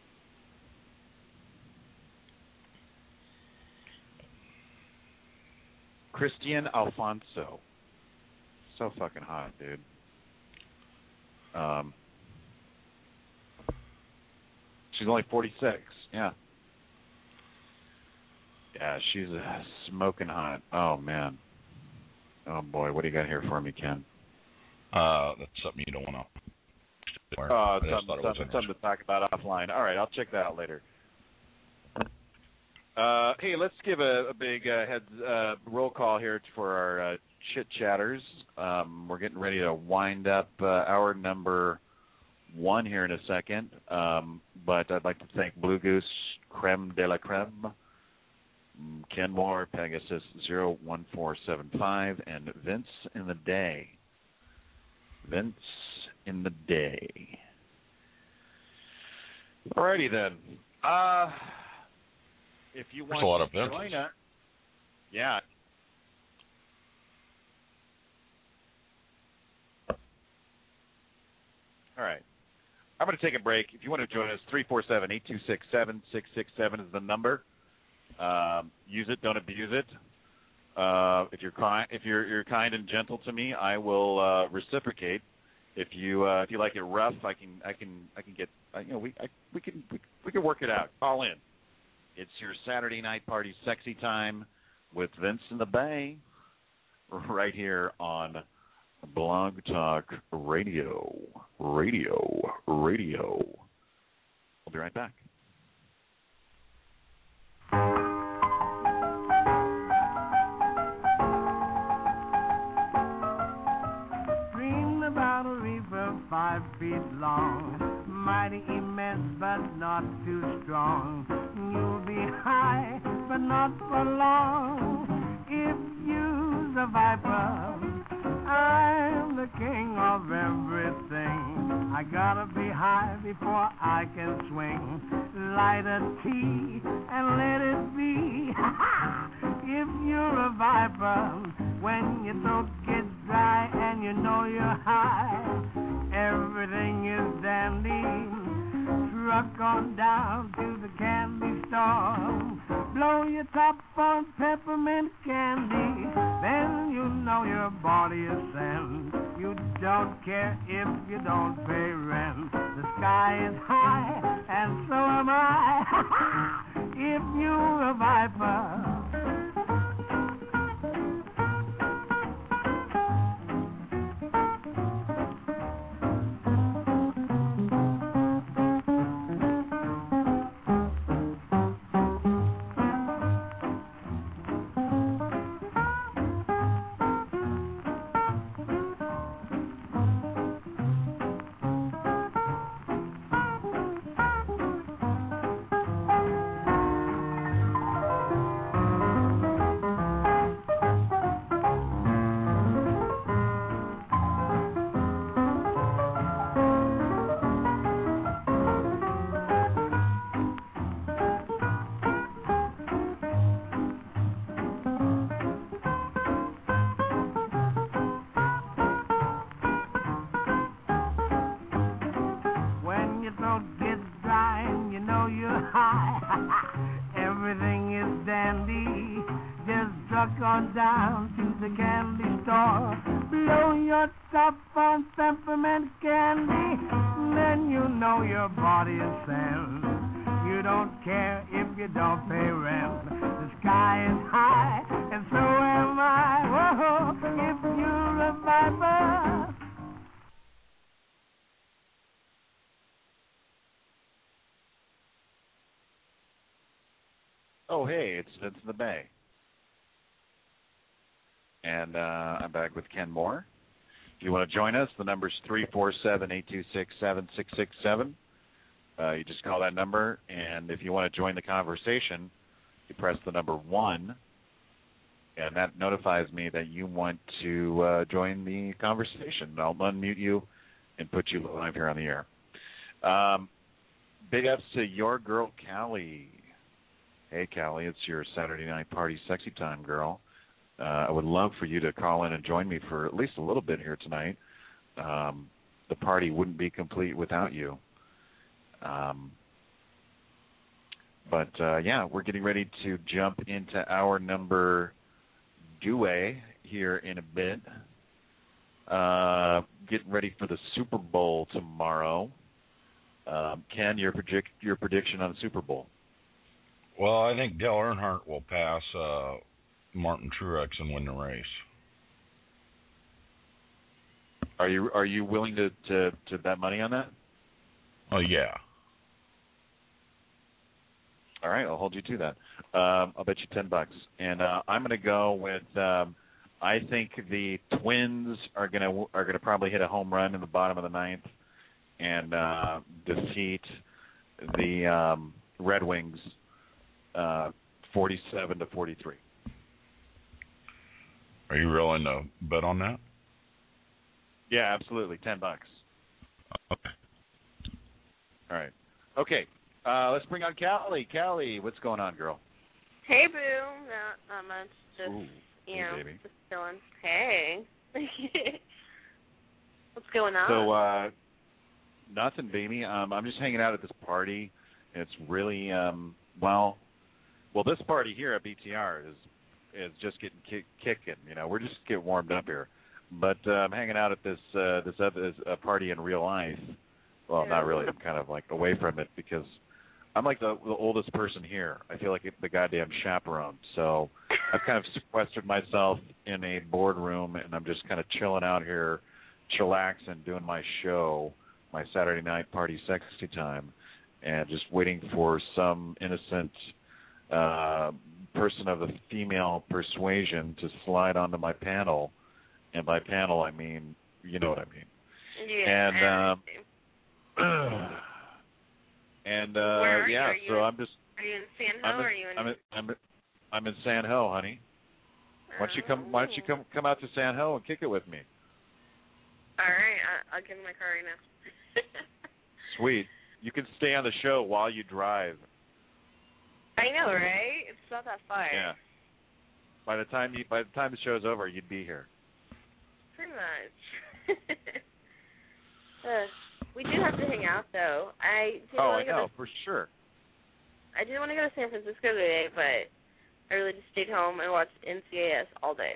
Christian Alfonso. So fucking hot, dude. Um, she's only forty-six. Yeah. Yeah, she's uh, smoking hot. Oh, man. Oh, boy. What do you got here for me, Ken? Uh, that's something you don't want to. Oh, it's something, something, something to talk about offline. All right, I'll check that out later. Uh, hey, let's give a, a big uh, heads uh, roll call here for our uh, chit chatters. Um, we're getting ready to wind up uh, hour number one here in a second. Um, but I'd like to thank Blue Goose, Creme de la Creme, Ken Moore, Pegasus zero one four seven five, and Vince in the Day. Vince in the Day. Alrighty then. Uh, if you There's want a lot of to Vinces. join us, yeah. All right. I'm going to take a break. If you want to join us, three four seven, eight two six, seven six six seven is the number. Um, use it, don't abuse it. Uh, if you're kind, if you're you're kind and gentle to me, I will uh, reciprocate. If you uh, if you like it rough, I can I can I can get uh, you know we I, we can we, we can work it out. Call in. It's your Saturday night party sexy time with Vince in the Bay, right here on Blog Talk Radio, Radio, Radio. We'll be right back. Dreamed about a river five feet long, mighty immense but not too strong. You'll be high but not for long. If you's a viper, I'm the king of everything. I gotta be high before I can swing. Light a tea and let it be. If you're a viper, when your throat gets dry and you know you're high, everything is dandy. Truck on down to the candy store. Blow your top on peppermint candy. Then you know your body is sent. You don't care if you don't pay rent. The sky is high and so am I. If you're a viper. Down to the candy store, blow your top on peppermint candy, then you know your body is sent. You don't care if you don't pay rent. The sky is high, and so am I. Whoa, if you're a viper. Oh, hey, it's Vince in the Bay. And uh, I'm back with Ken Moore. If you want to join us, the number's three four seven, eight two six, seven six six seven. Uh, you just call that number, and if you want to join the conversation, you press the number one, and that notifies me that you want to uh, join the conversation. I'll unmute you and put you live here on the air. Um, big ups to your girl, Callie. Hey, Callie, it's your Saturday night party sexy time, girl. Uh, I would love for you to call in and join me for at least a little bit here tonight. Um, the party wouldn't be complete without you. Um, but, uh, yeah, we're getting ready to jump into hour number Dewey here in a bit. Uh, getting ready for the Super Bowl tomorrow. Um, Ken, your predict your prediction on the Super Bowl? Well, I think Dale Earnhardt will pass uh, Martin Truex and win the race. Are you are you willing to, to, to bet money on that? Oh yeah. All right, I'll hold you to that. Um, I'll bet you ten bucks, and uh, I'm going to go with. Um, I think the Twins are going to are going to probably hit a home run in the bottom of the ninth and uh, defeat the um, Red Wings uh, forty-seven to forty-three. Are you willing to bet on that? Yeah, absolutely. Ten bucks. Okay. All right. Okay. Uh, let's bring on Callie. Callie, what's going on, girl? Hey, boo. Not, not much. Just, Ooh, you hey, know, baby. just chilling. Hey. What's going on? So, uh, nothing, baby. Um, I'm just hanging out at this party. It's really, um, well, well, this party here at B T R is is just getting kick, kicking. You know, we're just getting warmed up here. But uh, I'm hanging out at this uh, this other uh, party in real life. Well, not really. I'm kind of like away from it because I'm like the, the oldest person here. I feel like the goddamn chaperone. So I've kind of sequestered myself in a boardroom, and I'm just kind of chilling out here, chillaxing, doing my show, my Saturday night party sexy time, and just waiting for some innocent uh, person of the female persuasion to slide onto my panel. And by panel, I mean, you know what I mean. Yeah. And, um, and uh, Where are you? yeah, Are you so in, I'm just. Are you in San Ho? I'm in, or are you in? I'm in, I'm in, I'm in San Ho, honey. Why don't you come? Why don't you come come out to San Ho and kick it with me? All right, I, I'll get in my car right now. Sweet. You can stay on the show while you drive. I know, right? It's not that far. Yeah. By the time you by the time the show's over, you'd be here. Pretty much. uh, we do have to hang out, though. I did oh, want I to go know to, for sure. I did want to go to San Francisco today, but I really just stayed home and watched N C A S all day.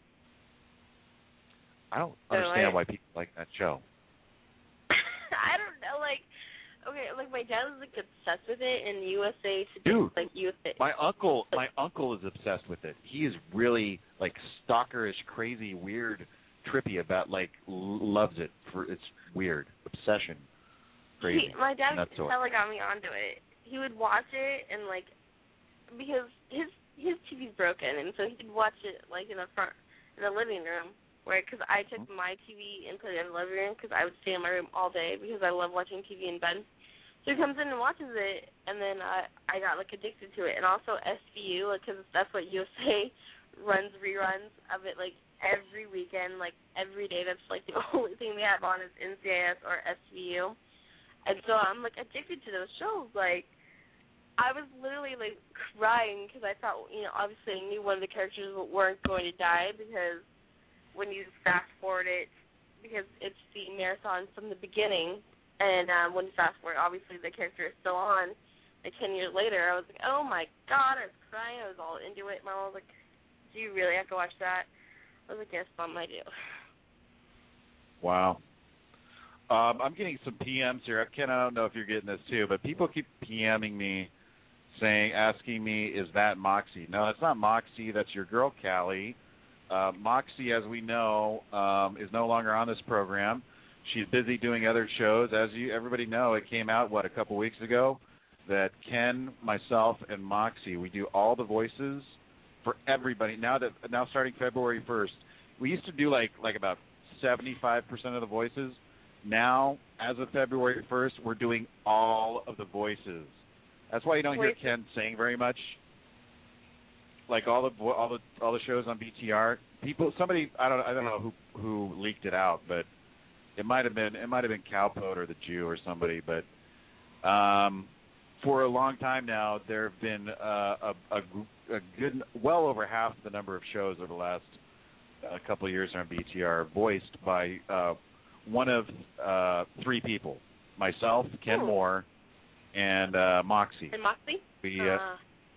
I don't So understand I, why people like that show. I don't know, like, okay, like my dad was like obsessed with it, and U S A to Dude, like U S A. My uncle, my uncle is obsessed with it. He is really like stalkerish, crazy, weird, trippy about like l- loves it for its weird obsession. Crazy. He, my dad Nuts kind of like got me onto it. He would watch it and like because his his T V's broken, and so he'd watch it like in the front in the living room. Where, because I took mm-hmm. my T V and put it in the living room because I would stay in my room all day because I love watching T V in bed. So he comes in and watches it, and then uh, I got like addicted to it. And also S V U, because like, that's what U S A runs reruns of it like every weekend, like every day. That's like the only thing they have on is N C A S or S V U. And so I'm like addicted to those shows. Like I was literally like crying because I thought, you know, obviously I knew one of the characters weren't going to die because when you fast forward it, because it's the marathon from the beginning, and um, when you fast forward, obviously the character is still on. Like ten years later, I was like, oh my god, I was crying. I was all into it. My mom was like, do you really have to watch that? I was like, yes, Mom, I do. Wow. Um, I'm getting some P Ms here. Ken, I don't know if you're getting this too, but people keep PMing me, saying, asking me, is that Moxie? No, it's not Moxie. That's your girl, Callie. Uh, Moxie, as we know, um, is no longer on this program. She's busy doing other shows. As you everybody know, it came out, what, a couple weeks ago, that Ken, myself, and Moxie, we do all the voices for everybody. Now that now starting February first, we used to do like like about seventy-five percent of the voices. Now, as of February first, we're doing all of the voices. That's why you don't hear Ken saying very much. Like all the all the all the shows on B T R, people somebody I don't I don't know who who leaked it out, but it might have been it might have been Cowpote or the Jew or somebody. But um, for a long time now, there have been uh, a, a a good well over half the number of shows over the last uh, couple of years on B T R voiced by uh, one of uh, three people: myself, Ken Ooh. Moore, and uh, Moxie. And Moxie. We, uh, uh.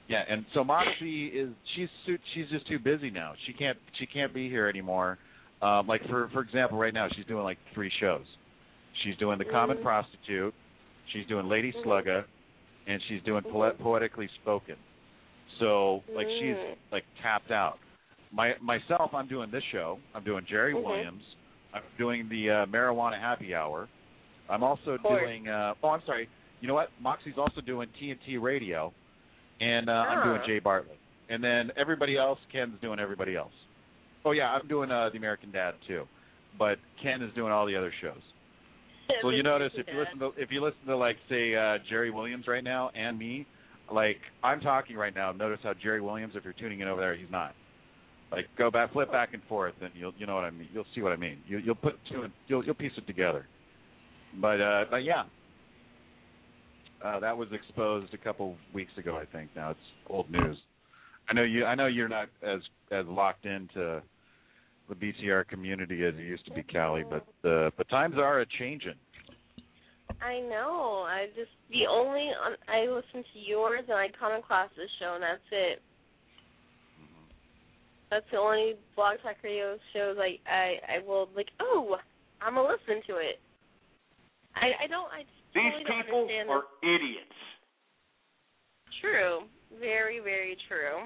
Yeah, and so Moxie is she's she's just too busy now. She can't she can't be here anymore. Um, like for for example, right now she's doing like three shows. She's doing The Common mm-hmm. Prostitute, she's doing Lady mm-hmm. Slugga, and she's doing mm-hmm. Poetically Spoken. So like mm-hmm. she's like tapped out. My myself, I'm doing this show. I'm doing Jerry mm-hmm. Williams. I'm doing the uh, Marijuana Happy Hour. I'm also doing. Uh, oh, I'm sorry. You know what? Moxie's also doing T N T Radio. And uh, ah. I'm doing Jay Bartlett. And then everybody else, Ken's doing everybody else. Oh, yeah, I'm doing uh, The American Dad, too. But Ken is doing all the other shows. So you notice if you listen to, if you listen to like, say, uh, Jerry Williams right now and me, like, I'm talking right now. Notice how Jerry Williams, if you're tuning in over there, he's not. Like, go back, flip back and forth, and you'll you know what I mean. You'll see what I mean. You, you'll put two and you'll you'll piece it together. But uh, but yeah. Uh, that was exposed a couple weeks ago, I think. Now it's old news. I know you. I know you're not as as locked into the B T R community as you used to be, Callie. But uh, but times are a changing. I know. I just the only um, I listen to yours and Iconoclast's show, and that's it. Mm-hmm. That's the only Blog Talk Radio shows I I, I will like. Oh, I'm gonna listen to it. I I don't. I. These totally people are idiots. True. Very, very true.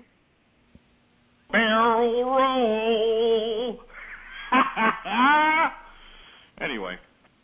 Barrel roll. Anyway.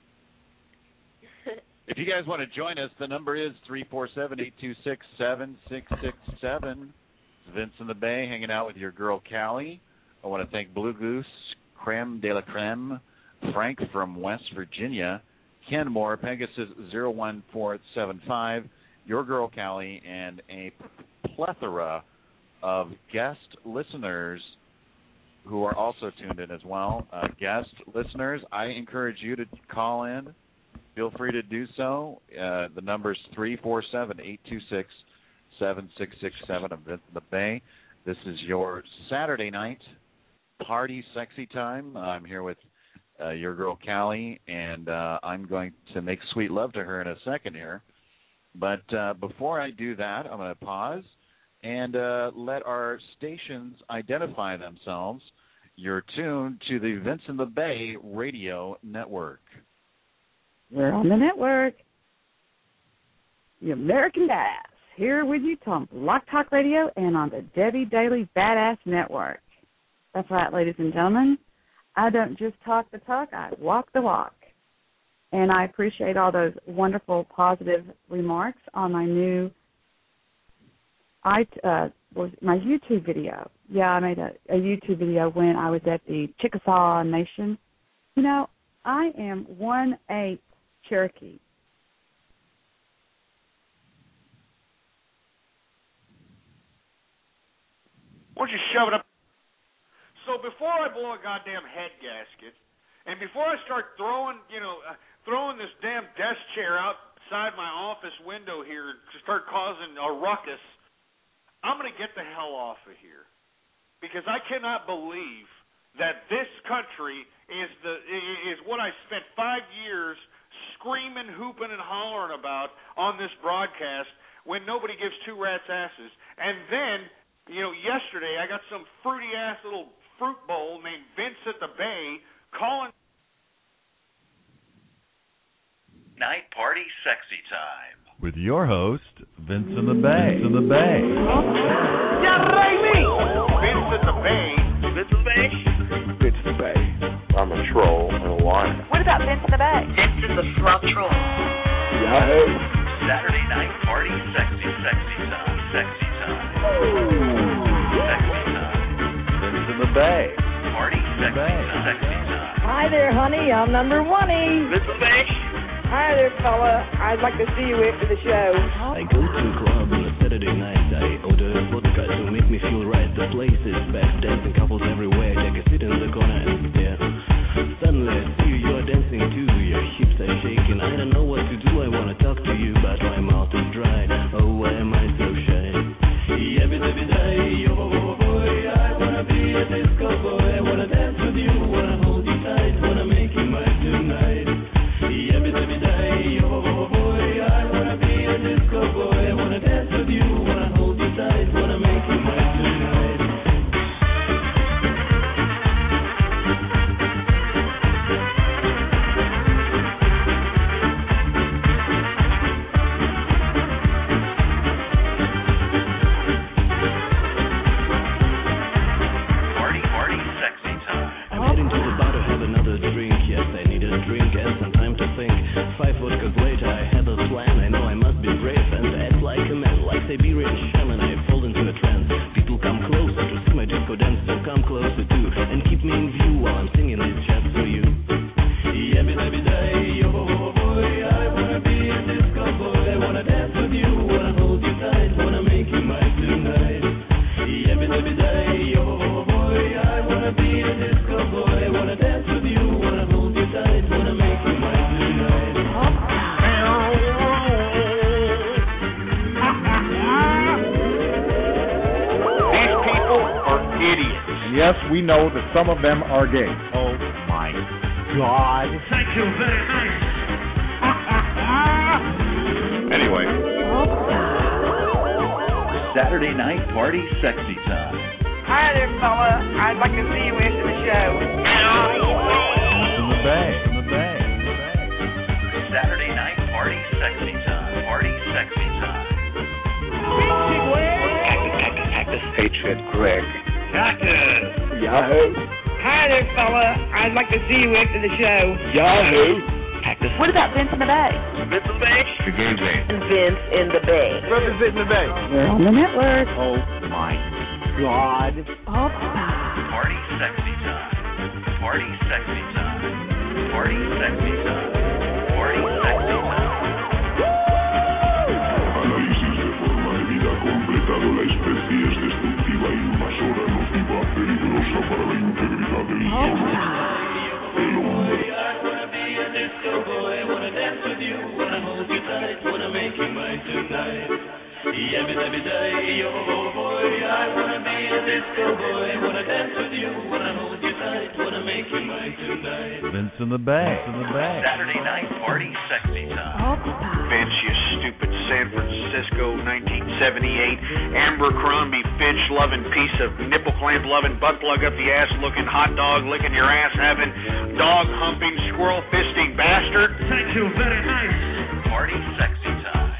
If you guys want to join us, the number is three four seven, eight two six, seven six six seven. It's Vince in the Bay hanging out with your girl, Callie. I want to thank Blue Goose, Creme de la Creme, Frank from West Virginia, Ken Moore, Pegasus zero one four seven five, your girl Callie, and a plethora of guest listeners who are also tuned in as well. Uh, guest listeners, I encourage you to call in. Feel free to do so. Uh, the number is three four seven, eight two six, seven six six seven of the Bay. This is your Saturday night party sexy time. I'm here with Uh, your girl Callie, and uh, I'm going to make sweet love to her in a second here. But uh, before I do that, I'm going to pause and uh, let our stations identify themselves. You're tuned to the Vince in the Bay Radio Network. We're on the network. The American Badass, here with you on Blog Talk Radio and on the Debbie Daily Badass Network. That's right, ladies and gentlemen. I don't just talk the talk, I walk the walk. And I appreciate all those wonderful, positive remarks on my new, I uh, was my YouTube video. Yeah, I made a, a YouTube video when I was at the Chickasaw Nation. You know, I am one-eighth Cherokee. Why don't you shove it up? So before I blow a goddamn head gasket, and before I start throwing, you know, uh, throwing this damn desk chair outside my office window here to start causing a ruckus, I'm going to get the hell off of here. Because I cannot believe that this country is the is what I spent five years screaming, hooping, and hollering about on this broadcast when nobody gives two rats' asses. And then, you know, yesterday I got some fruity-ass little fruit bowl named Vince at the Bay calling. Night Party Sexy Time. With your host, Vince in the Bay. Vince in the Bay. Yeah, baby! Vince at the Bay. Vince in the Bay? Vince in the Bay. I'm a troll and a liar. What about Vince in the Bay? Vince is a slot troll. Yahoo! Saturday Night Party Sexy, Sexy Time. Sexy Time. Sexy Time. Vince in the Bay. Party Sexy Time. Sexy Time. Hi there, honey. I'm number one-y. Vince in the Bay. Hi there, fella. I'd like to see you after the show. I go to a club on a Saturday night. I order vodka to make me feel right. The place is packed, dancing couples everywhere. Take a seat in the corner and stare. Suddenly I see you, you're dancing too. Your hips are shaking. I don't know what to do. I want to talk to you, but my mouth is dry. Oh, why am I so shy? Every day, day, oh, oh, boy, I want to be a disco boy. I want to dance with you, want to hold you tight, want to make you mine tonight. Every day, oh, oh, boy, I want to be a disco boy. I command like Siberian shaman. I fall into a trance. People come closer to see my disco dance, so come closer too and keep me in view while I'm singing these chants for you. Yabby dabby day, yo boy, I wanna be a disco boy. I wanna dance with you, wanna hold you tight, wanna make you mine tonight. Yabby dabby day, yo boy, I wanna be a disco boy. I wanna dance with you, wanna hold you tight, wanna make you mine tonight. These people are idiots. And yes, we know that some of them are gay. Oh my God. Thank you very much. Anyway. Saturday night party sexy time. Hi there, fella. I'd like to see you after the show. In the bay, in the bay. Saturday night party sexy time. Party sexy time. Cactus, cactus, Patriot Greg. Cactus. Yahoo. Hi there, fella. I'd like to see you after the show. Yahoo. Cactus. What about Vince in the Bay? Vince in the Bay. Vince in the Bay. Represent in the bay. We're on the network. Oh my God. Oh, Party sexy time. Party sexy time. Party sexy time. Party sexy time. Análisis de forma de vida completado. La especie es destructiva, invasora, nociva, peligrosa para la integridad del el hombre. Disco boy, wanna dance with you, wanna hold you tight, wanna make you mine tonight. Yabby dabby day, yo boy, I wanna be a disco boy, wanna dance with you, wanna hold you tight, wanna make you mine tonight. Vince in the Bay. Vince in the Bay. Saturday night party sexy time. Vince, you stupid San Francisco nineteen seventy-eight Abercrombie Fitch loving piece of nipple clamp loving butt plug up the ass looking hot dog licking your ass having dog humping squirrel fisting bastard. Thank you very much. Party sexy time.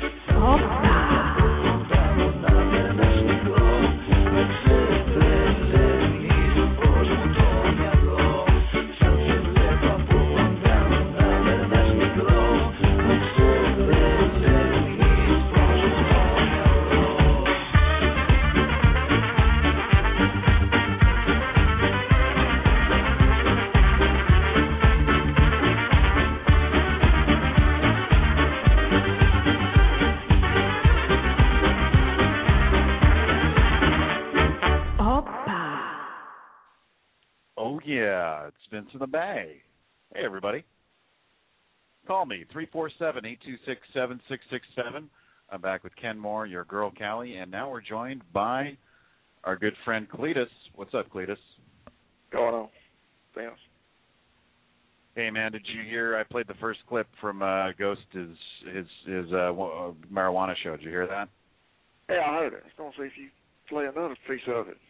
Yeah, it's Vince in the Bay. Hey, everybody. Call me, three four seven, eight two six, seven six six seven. I'm back with Ken Moore, your girl, Callie, and now we're joined by our good friend Cletus. What's up, Cletus? Going on. Thanks. Hey, man, did you hear I played the first clip from uh, Ghost, his, his, his uh, marijuana show? Did you hear that? Yeah, I heard it. I was going to see if you play another piece of it.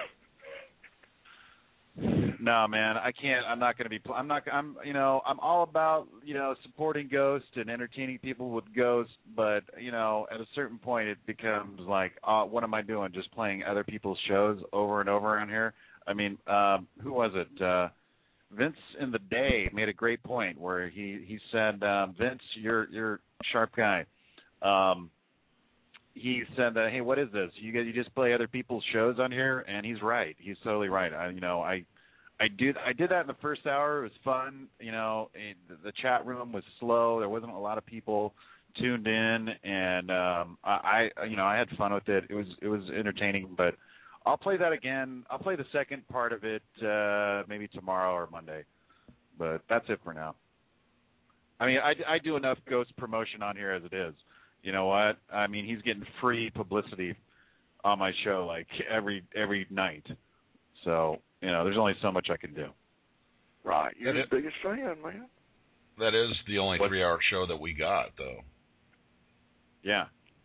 No, man, I can't. I'm not going to be. I'm not. I'm. You know, I'm all about you know supporting Ghost and entertaining people with Ghost, but you know, at a certain point, it becomes like, uh, what am I doing? Just playing other people's shows over and over around here. I mean, uh, who was it? Uh, Vince in the Day made a great point where he he said, uh, Vince, you're you're a sharp guy. Um, he said that, hey, what is this? You get, you just play other people's shows on here, and he's right. He's totally right. I, you know, I, I do, I did that in the first hour. It was fun. You know, it, the chat room was slow. There wasn't a lot of people tuned in, and um, I, I, you know, I had fun with it. It was, it was entertaining. But I'll play that again. I'll play the second part of it uh, maybe tomorrow or Monday. But that's it for now. I mean, I, I do enough Ghost promotion on here as it is. You know what? I mean, he's getting free publicity on my show like every every night. So, you know, there's only so much I can do. Right. You're his biggest fan, man. That is the only What? three-hour show that we got, though. Yeah.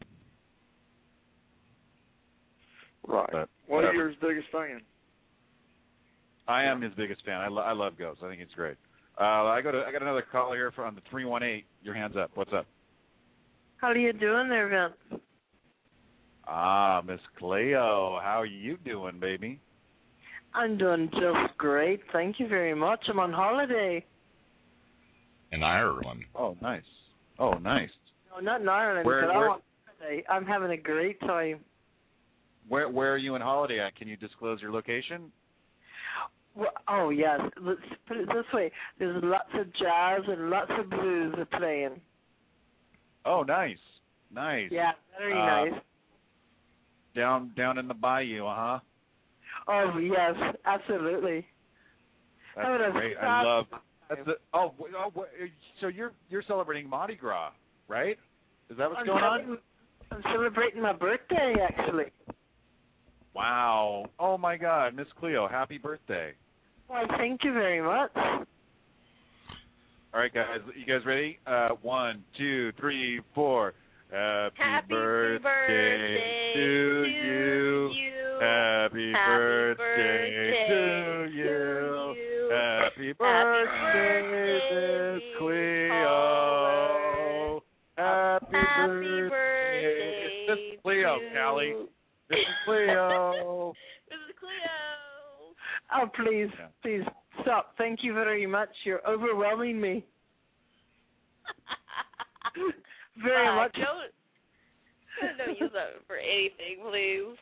Right. But well, whatever. you're his biggest fan. I am his biggest fan. I, lo- I love Ghost. I think it's great. Uh, I got a, I got another call here from the three one eight. Your hand's up. What's up? How are you doing there, Vince? Ah, Miss Cleo. How are you doing, baby? I'm doing just great. Thank you very much. I'm on holiday. In Ireland. Oh, nice. Oh, nice. No, not in Ireland. Where- but I where- want birthday. I'm having a great time. Where Where are you on holiday at? Can you disclose your location? Well, oh yes. Let's put it this way: there's lots of jazz and lots of blues are playing. Oh, nice, nice. Yeah, very uh, nice. Down down in the bayou, huh? Oh yes, absolutely. That's Having a great. I fab- love. That's the. Oh, w- oh, w- so you're you're celebrating Mardi Gras, right? Is that what's I'm going having- on? I'm celebrating my birthday actually. Wow. Oh my God, Miss Cleo, happy birthday. Well, thank you very much. All right, guys, you guys ready? Uh, one, two, three, four. Happy, Happy birthday, birthday to to you. you. Happy, Happy birthday, birthday to you. to you. Happy Happy birthday, birthday, Miss Cleo. caller. Happy, Happy birthday. birthday This is Cleo, to- Callie. This is Cleo. This is Cleo. Oh, please, Yeah. please stop. Thank you very much. You're overwhelming me. Very uh, much. Don't, don't use that for anything, please.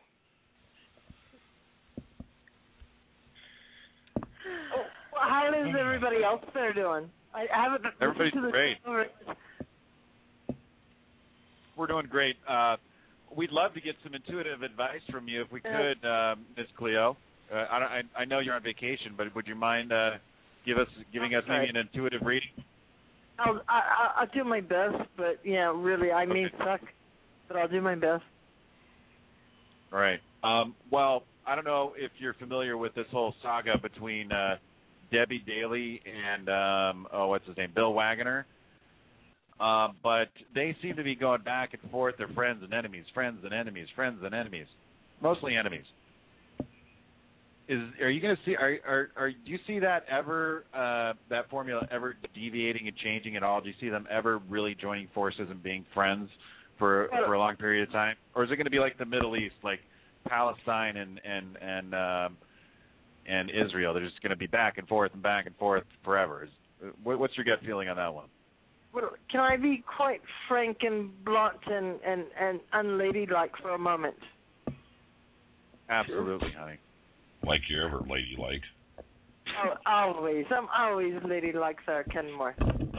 Oh, well, how is everybody else there doing? I, I haven't listened Everybody's to the great. show. We're doing great. Uh, we'd love to get some intuitive advice from you if we could, uh, Miss Cleo. Uh, I, don't- I, I know you're on vacation, but would you mind uh, give us giving us maybe an intuitive reading? I'll, I, I- I'll do my best, but yeah, really, I may Okay. suck, but I'll do my best. All right. Um, well, I don't know if you're familiar with this whole saga between uh, Debbie Daly and um, oh, what's his name, Bill Wagoner. Uh, but they seem to be going back and forth. They're friends and enemies, friends and enemies, friends and enemies, mostly enemies. Is are you going to see? Are are are do you see that ever? Uh, that formula ever deviating and changing at all? Do you see them ever really joining forces and being friends for for a long period of time, or is it going to be like the Middle East, like Palestine and and and um, and Israel? They're just going to be back and forth and back and forth forever. Is, what, what's your gut feeling on that one? Well, can I be quite frank and blunt and, and, and unladylike for a moment? Absolutely, honey. Like you're ever ladylike. Oh, always. I'm always ladylike, sir, Kenmore.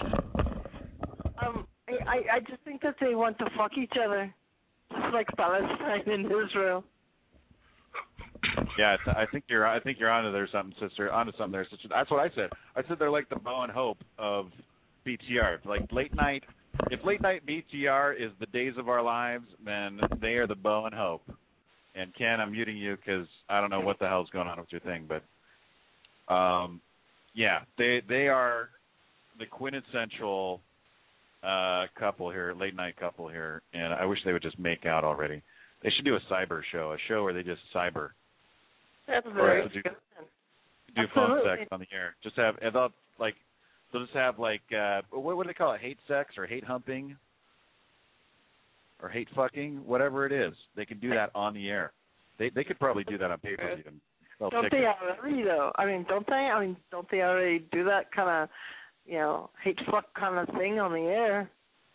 Um, I, I I just think that they want to fuck each other, just like Palestine and Israel. Yeah, I think you're. I think you're onto there something, sister. Onto something there, sister. That's what I said. I said they're like the Bo and Hope of B T R. Like late night. If late night B T R is the days of our lives, then they are the Bo and Hope. And Ken, I'm muting you because I don't know what the hell's going on with your thing, but um, yeah, they they are the quintessential uh, couple here, late night couple here, and I wish they would just make out already. They should do a cyber show, a show where they just cyber. That's Or very do, good. do phone Absolutely. sex on the air. Just have and they'll like they'll just have like uh, what what do they call it? Hate sex or hate humping or hate fucking, whatever it is. They can do that on the air. They they could probably do that on pay per view. Don't they already though? I mean, don't they? I mean, don't they already do that kind of, you know, hate fuck kind of thing on the air?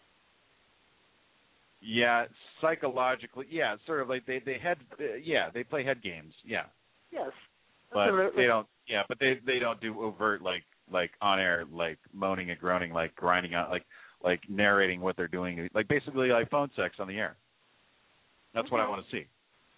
Yeah, psychologically, yeah, sort of like they they head, uh, yeah, they play head games, yeah, Yes. but Absolutely. they don't, yeah, but they they don't do overt like like on air like moaning and groaning like grinding out like like narrating what they're doing like basically like phone sex on the air. That's what I want to see.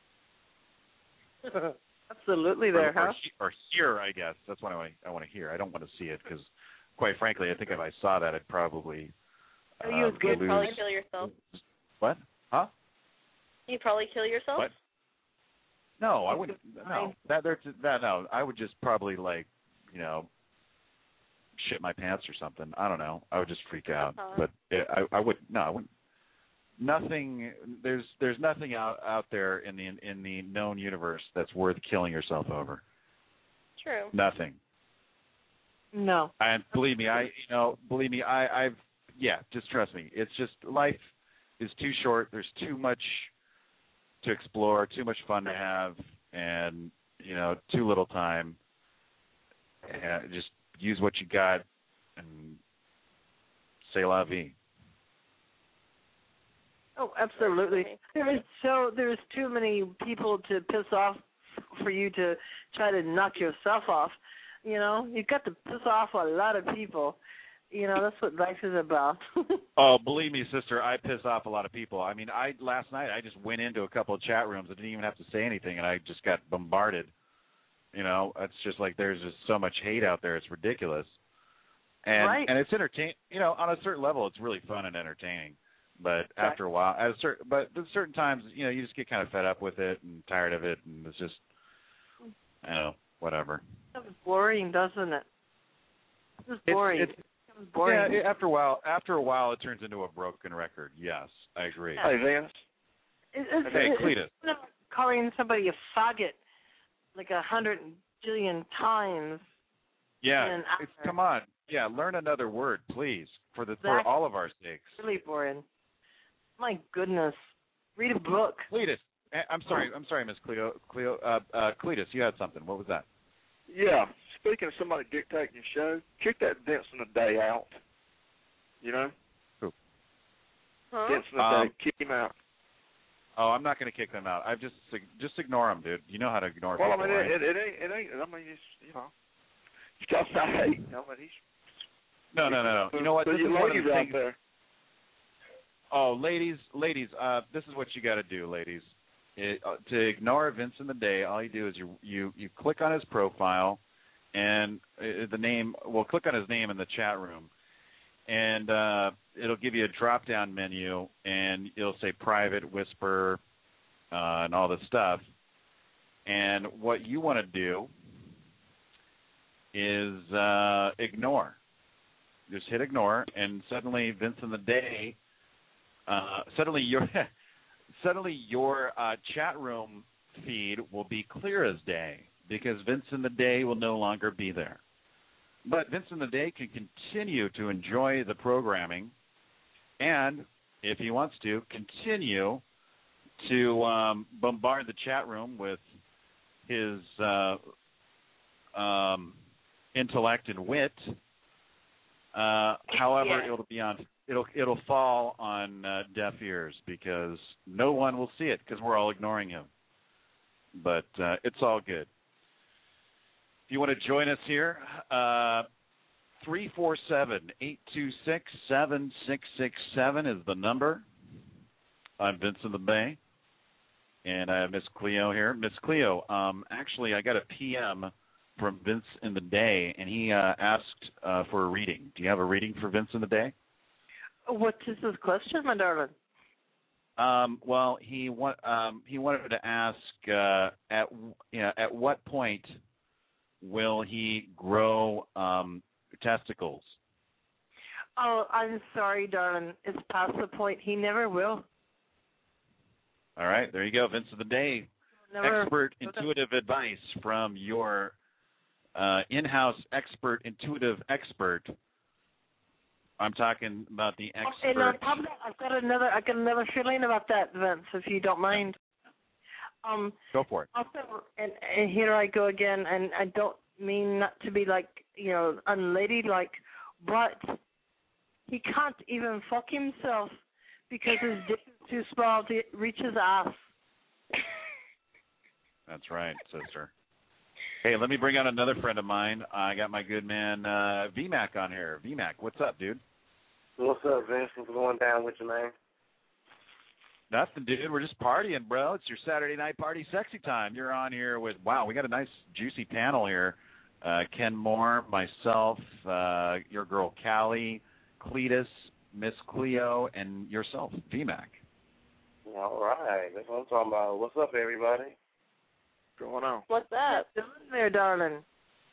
Absolutely, there, or, huh? or, he- or hear, I guess. That's what I want. I want to hear. I don't want to see it because, quite frankly, I think if I saw that, I'd probably. Uh, you would lose. probably kill yourself. What? Huh? You'd probably kill yourself. What? No, I wouldn't. No, that there's that. No, I would just probably like, you know, shit my pants or something. I don't know. I would just freak out. Uh-huh. But it, I, I would no. I wouldn't. Nothing. There's there's nothing out out there in the in the known universe that's worth killing yourself over. True. Nothing. No. And believe me, I you know believe me, I I've yeah. Just trust me. It's just life is too short. There's too much to explore, too much fun to have, and you know too little time. And just use what you got and say la vie. Oh, absolutely. There is so there's too many people to piss off for you to try to knock yourself off. You know, you've got to piss off a lot of people. You know, that's what life is about. Oh, believe me, sister, I piss off a lot of people. I mean, I last night I just went into a couple of chat rooms. I didn't even have to say anything, and I just got bombarded. You know, it's just like there's just so much hate out there. It's ridiculous. And right. and it's entertain. You know, on a certain level, it's really fun and entertaining. But after a while, at a certain, but at certain times, you know, you just get kind of fed up with it and tired of it, and it's just, I don't know, whatever. It's boring, doesn't it? It's boring. It's, it's, It's boring. Yeah, after a while, after a while, it turns into a broken record. Yes, I agree. Yeah. Hey, Vince. It, it's, Hey, it's, Cletus. It's calling somebody a faggot like a hundred jillion times. Yeah, it's, come on. Yeah, learn another word, please, for the for Exactly. all of our sakes. Really boring. My goodness. Read a book. Cletus, eh, I'm sorry, I'm sorry, Miss Cleo, Cleo, uh, uh, Cletus, you had something. What was that? Yeah, speaking of somebody dictating your show, kick that Vince in the Day out. You know? Who? Huh? Vince in the Um, Day, kick him out. Oh, I'm not going to kick them out. I've just just ignore them, dude. You know how to ignore Well, I people, mean, right? it, it, it ain't, it ain't, I mean, it's, you know, you got to hate. I mean, he's, No, no, no, no. You know what? So This you is one of ladies the out things. there. Oh, ladies, ladies, uh, this is what you got to do, ladies. It, uh, to ignore Vince in the Day, all you do is you you you click on his profile, and uh, the name. Well, click on his name in the chat room, and uh, it'll give you a drop-down menu, and it'll say private, whisper, uh, and all this stuff. And what you want to do is uh, ignore. Just hit ignore, and suddenly Vince in the Day. Uh, suddenly your suddenly your uh, chat room feed will be clear as day because Vince in the Day will no longer be there. But Vince in the Day can continue to enjoy the programming, and if he wants to, continue to um, bombard the chat room with his uh, um, intellect and wit. Uh, however, Yeah. it'll be on. It'll it'll fall on uh, deaf ears because no one will see it because we're all ignoring him. But uh, it's all good. If you want to join us here, uh, three four seven, eight two six, seven six six seven is the number. I'm Vincent the Bay, and I have Miss Cleo here. Miss Cleo, um, actually, I got a P M from Vince in the Day, and he uh, asked uh, for a reading. Do you have a reading for Vince in the Day? What is his question, my darling? Um, well, he wa- um, he wanted to ask uh, at you know, at what point will he grow um, testicles? Oh, I'm sorry, darling. It's past the point. He never will. All right, there you go, Vince of the Day. Never. Expert intuitive advice from your uh, in-house expert intuitive expert. I'm talking about the expert. Oh, and on top of that, I've got another. I got another feeling about that, Vince. If you don't mind. Um. Go for it. Also, and, and here I go again, and I don't mean not to be like you know unladylike, but he can't even fuck himself because his dick is too small to reach his ass. That's right, sister. Hey, let me bring on another friend of mine. I got my good man uh, V Mac on here. V Mac, what's up, dude? What's up, Vince? What's going down with you, man? Nothing, dude. We're just partying, bro. It's your Saturday night party sexy time. You're on here with, wow, we got a nice juicy panel here. Uh, Ken Moore, myself, uh, your girl Callie, Cletus, Miss Cleo, and yourself, V Mac. All right. That's what I'm talking about. What's up, everybody? What's going on? What's up? What's doing there, darling?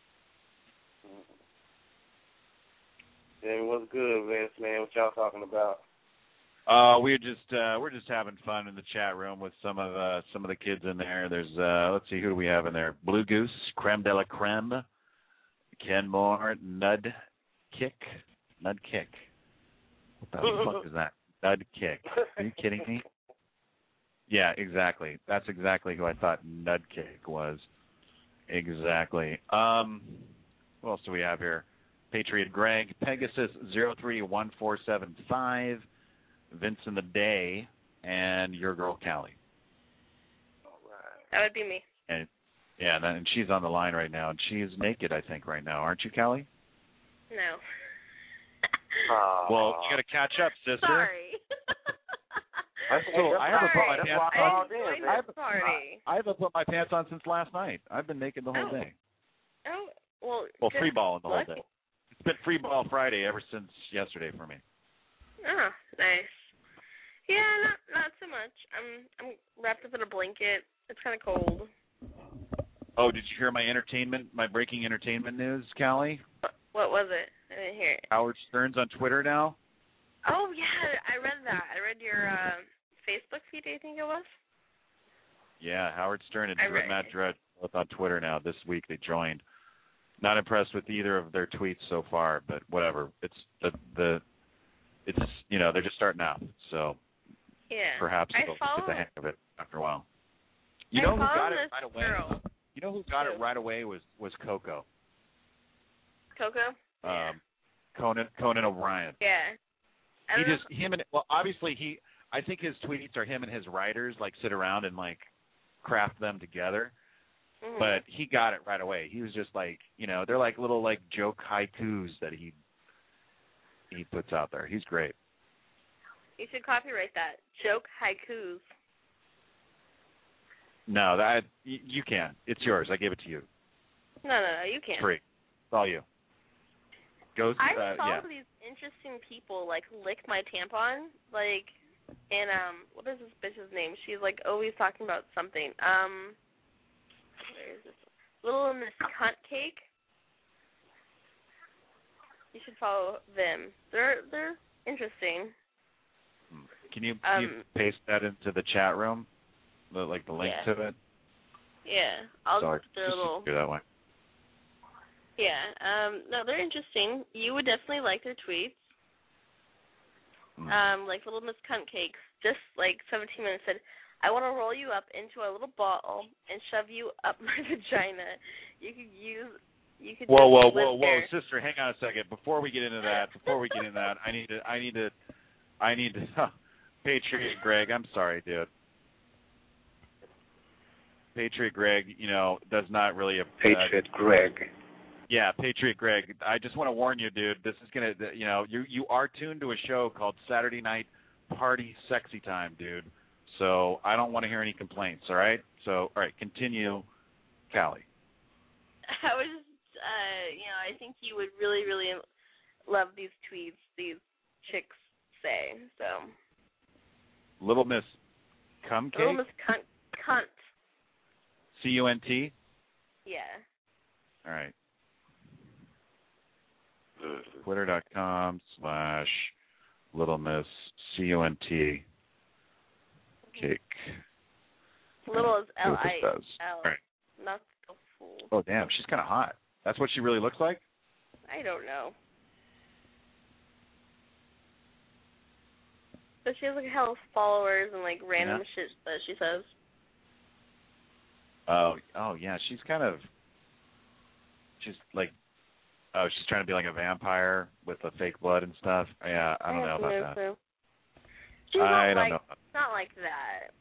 Yeah, what's good, Vince, man? What y'all talking about? Uh, we're just uh, we're just having fun in the chat room with some of uh, some of the kids in there. There's uh, let's see, who do we have in there? Blue Goose, Creme de la Creme, Ken Moore, Nud Kick, Nud Kick. What the fuck is that? Nud Kick. Are you kidding me? Yeah, exactly. That's exactly who I thought Nud Kick was. Exactly. Um, who else do we have here? Patriot Greg, Pegasus zero three one four seven five, Vince in the Day, and your girl Callie. That would be me. And yeah, and, and she's on the line right now, and she is naked, I think, right now, aren't you, Callie? No. Uh, Well, you got to catch up, sister. Sorry. I'm still, I haven't put my That's pants why I on. called in, I man. haven't, Sorry. I haven't put my pants on since last night. I've been naked the whole Oh. day. Oh, well. Well, good free balling the whole luck. day. It's been free ball Friday ever since yesterday for me. Oh, nice. Yeah, not not so much. I'm I'm wrapped up in a blanket. It's kind of cold. Oh, did you hear my entertainment, my breaking entertainment news, Callie? What was it? I didn't hear it. Howard Stern's on Twitter now. Oh yeah, I read that. I read your uh, Facebook feed. I think it was. Yeah, Howard Stern and I read Matt it. Drudge both on Twitter now. This week they joined. Not impressed with either of their tweets so far, but whatever. It's the the, it's you know they're just starting out, so Yeah. perhaps I they'll follow, get the hang of it after a while. You I know who follow got it this right away? girl. You know who got Who? it right away was was Coco. Coco. Um, Conan Conan O'Brien. Yeah. I He don't just him and well obviously he I think his tweets are him and his writers like sit around and like craft them together. know. Mhm. But he got it right away. He was just like, you know, they're like little like joke haikus that he he puts out there. He's great. You should copyright that. Joke haikus. No, that you, you can. It's yours. I gave it to you. No, no, no. You can't. Free. It's all you. Goes. I Uh, follow yeah. these interesting people like lick my tampon, like, and um, what is this bitch's name? She's like always talking about something. Um, where is this? Little Miss Cunt Cake. You should follow them. They're they're interesting. Can you, can you Um, paste that into the chat room? The, like the link Yeah. to it. Yeah, I'll Sorry, just put their just little. do that way. Yeah. Um. No, they're interesting. You would definitely like their tweets. Mm. Um, like Little Miss Cunt Cake, just like seventeen minutes said, I want to roll you up into a little ball and shove you up my vagina. You could use, you could. Whoa, just whoa, live whoa, whoa, there. sister, hang on a second. Before we get into that, before we get into that, I need to, I need to, I need to. Patriot Greg, I'm sorry, dude. Patriot Greg, you know, does not really. Uh, Patriot Greg. Yeah, Patriot Greg. I just want to warn you, dude. This is gonna, you know, you you are tuned to a show called Saturday Night Party Sexy Time, dude. So I don't want to hear any complaints. All right. So all right, continue, Callie. I was, uh, you know, I think you would really, really love these tweets these chicks say. So. Little Miss Cum Cake. Little Miss Cunt. Cunt. C U N T. Yeah. All right. Twitter.com slash Little Miss C U N T Cake. Little is See L what this I does. L. All right. Not the fool. Oh damn, she's kind of hot. That's what she really looks like. I don't know. But she has like a hell of followers and like random Yeah. shit that she says. Oh, oh yeah, she's kind of. She's like, oh, she's trying to be like a vampire with the fake blood and stuff. Yeah, I don't know have about no that. clue. She's I not don't like, know. Not like that.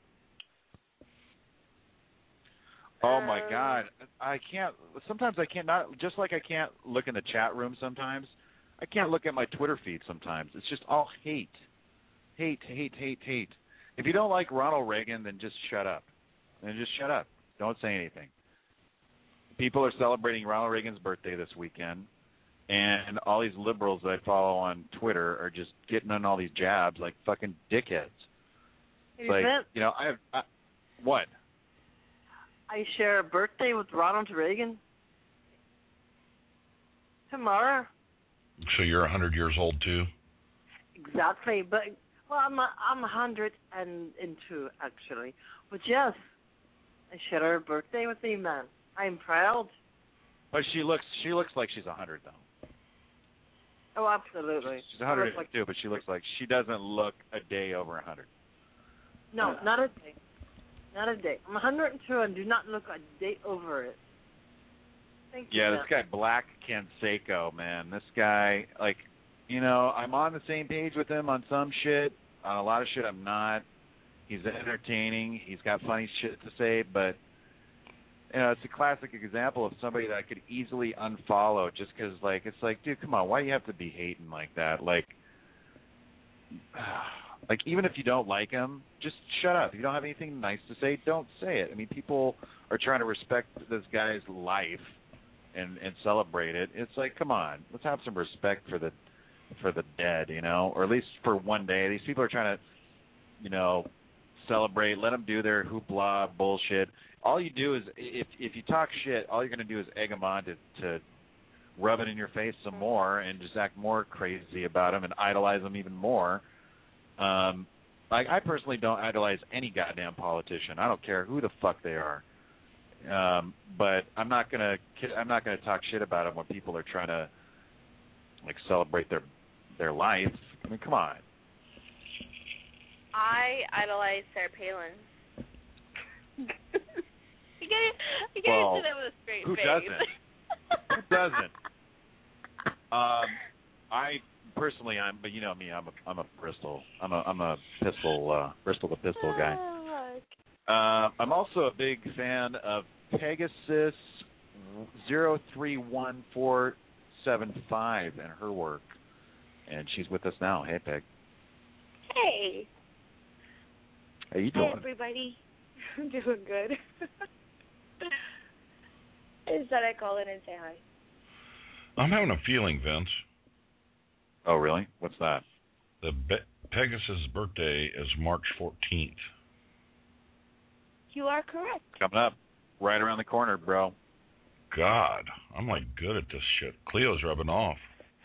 Oh my Um, God, I can't. Sometimes I can't. Not just like I can't look in the chat room. Sometimes I can't look at my Twitter feed. Sometimes it's just all hate, hate, hate, hate, hate. If you don't like Ronald Reagan, then just shut up. Then just shut up. Don't say anything. People are celebrating Ronald Reagan's birthday this weekend, and all these liberals that I follow on Twitter are just getting on all these jabs like fucking dickheads. Hey, Like, Vince, you know, I have I, what? I share a birthday with Ronald Reagan tomorrow. So you're a hundred years old too? Exactly, but well, I'm a, I'm a hundred and and two actually. But yes, I share a birthday with him, man. I'm proud. But she looks she looks like she's a hundred though. Oh, absolutely. She's a hundred I look like- too, but she looks like she doesn't look a day over a hundred. No, not a day. Not a day. I'm one hundred two and do not look a day over it. Thank you. Yeah, man. this guy Black Canseco, man. This guy, like, you know, I'm on the same page with him on some shit. On a lot of shit, I'm not. He's entertaining. He's got funny shit to say, but you know, it's a classic example of somebody that I could easily unfollow just because, like, it's like, dude, come on, why do you have to be hating like that? Like, like even if you don't like him, just shut up. If you don't have anything nice to say, don't say it. I mean, people are trying to respect this guy's life and and celebrate it. It's like, come on, let's have some respect for the for the dead, you know, or at least for one day. These people are trying to, you know, celebrate. Let them do their hoopla bullshit. All you do is, if if you talk shit, all you're going to do is egg them on to, to rub it in your face some more and just act more crazy about them and idolize them even more. Um, like I personally don't idolize any goddamn politician. I don't care who the fuck they are. Um, but I'm not gonna I'm not gonna talk shit about them when people are trying to like celebrate their their life. I mean, come on. I idolize Sarah Palin. You gotta, you gotta well, do that with a straight who face. Doesn't? Who doesn't? Um, I personally, I'm, but you know me, I'm a, I'm a Bristol, I'm a, I'm a pistol, uh, Bristol the pistol guy. Uh, I'm also a big fan of Pegasus zero three one four seven five and her work, and she's with us now. Hey, Peg. Hey. How you doing? Hey, everybody. I'm doing good. I just thought I'd call in and say hi. I'm having a feeling, Vince. Oh, really? What's that? The Be- Pegasus' birthday is March fourteenth. You are correct. Coming up. Right around the corner, bro. God, I'm like good at this shit. Cleo's rubbing off.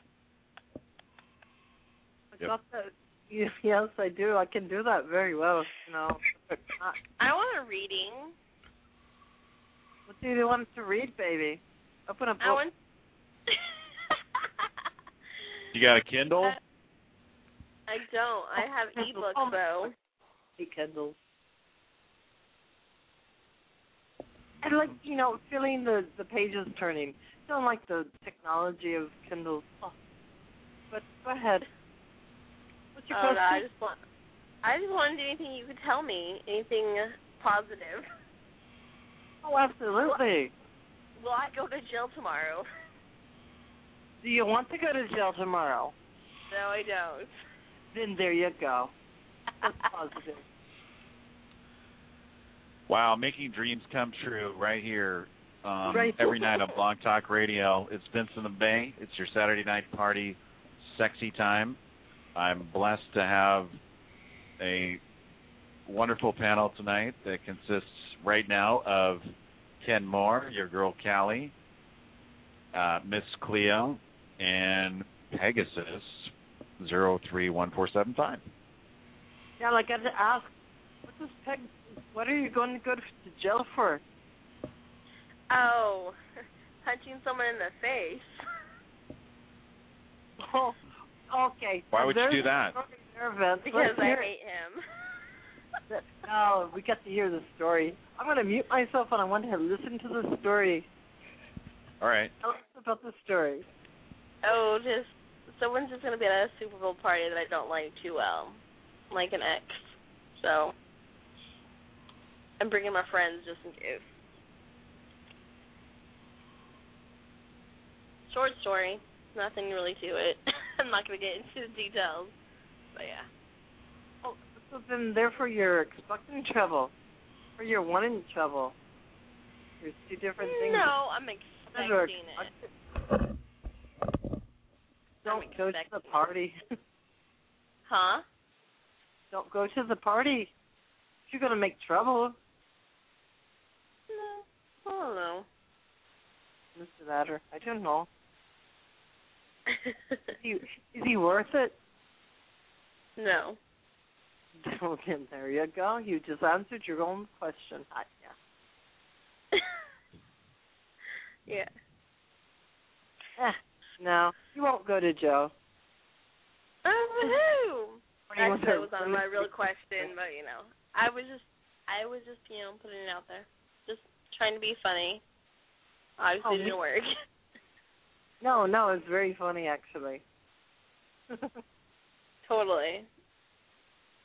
Yep. Yes, I do. I can do that very well, you know. I want a reading. What do you want to read, baby? Open a book. I want. You got a Kindle? I don't. I have ebooks though. Kindles. I like, you know, feeling the, the pages turning. I don't like the technology of Kindles. Oh. But go ahead. What's your oh, question? no, I just want. I just wanted anything you could tell me, anything positive. Oh, absolutely. Will I go to jail tomorrow? Do you want to go to jail tomorrow? No, I don't. Then there you go. That's positive. Wow, making dreams come true right here um, right. every night on Blog Talk Radio. It's Vince in the Bay. It's your Saturday night party sexy time. I'm blessed to have a wonderful panel tonight that consists right now of Ken Moore, your girl Callie, uh, Miss Cleo, and Pegasus zero three one four seven five. Yeah, like I got to ask, what does Peg? What are you going to go to jail for? Oh, punching someone in the face. Oh, okay. Why would There's you do that? Because I hate him. No, we got to hear the story. I'm going to mute myself and I want to listen to the story. All right. Tell us about the story. Oh, just someone's just going to be at a Super Bowl party that I don't like too well, like an ex. So I'm bringing my friends just in case. Short story. Nothing really to it. I'm not going to get into the details. But yeah. Oh, so then therefore you're expecting trouble. Or you're wanting trouble. There's two different things. No, I'm expecting it. Don't go to the party. Huh? Don't go to the party. You're going to make trouble. No, I don't know. Mister Adder, I don't know. is, he, is he worth it? No. Okay, there you go. You just answered your own question. I, yeah. yeah. Eh, no, you won't go to jail. Oh, woohoo! Actually, that was on my real question. question, but, you know, I was just, I was just, you know, putting it out there. Just trying to be funny. Obviously, oh, it didn't work. No, no, it's very funny, actually. Totally.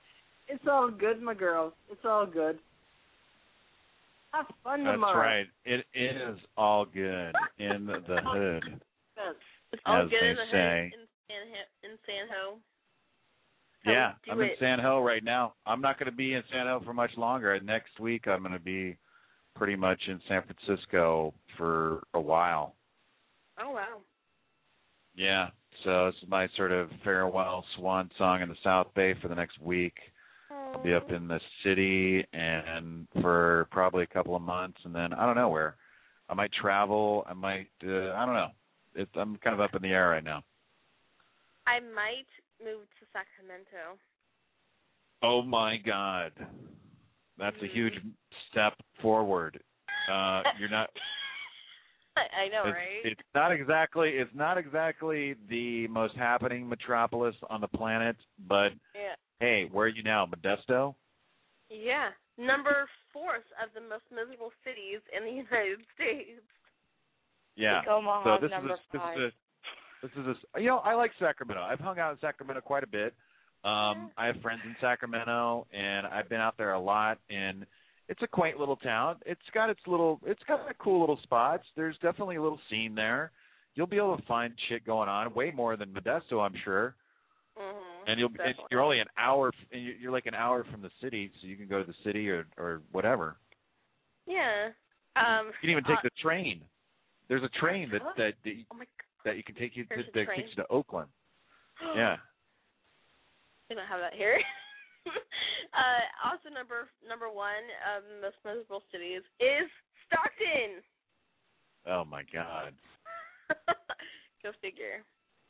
It's all good, my girl. It's all good. Have fun That's tomorrow. right. It is all good in the hood, It's all as good they in the say. hood in San, in San Ho. Yeah, do I'm in it. San Ho right now. I'm not going to be in San Ho for much longer. Next week, I'm going to be pretty much in San Francisco for a while. Oh, wow. Yeah, so this is my sort of farewell swan song in the South Bay for the next week. I'll be up in the city and for probably a couple of months, and then I don't know where. I might travel. I might. Uh, I don't know. It's, I'm kind of up in the air right now. I might move to Sacramento. Oh my God, that's mm. a huge step forward. Uh, you're not. I know, it's, right? It's not exactly. It's not exactly the most happening metropolis on the planet, but. Yeah. Hey, where are you now, Modesto? Yeah, number fourth of the most miserable cities in the United States. Yeah. Omaha so this number is a, five. this is a, this is a, you know, I like Sacramento. I've hung out in Sacramento quite a bit. Um, I have friends in Sacramento, and I've been out there a lot. And it's a quaint little town. It's got its little, it's got cool little spots. There's definitely a little scene there. You'll be able to find shit going on, way more than Modesto, I'm sure. Mm-hmm. And you'll and you're only an hour. You're like an hour from the city, so you can go to the city or or whatever. Yeah. Um, you can even take uh, the train. There's a train that that that you, oh my that you can take you to, There's a that train? takes you to Oakland. Yeah. We don't have that here. uh, also, number number one of the most miserable cities is Stockton. Oh my God. Go figure.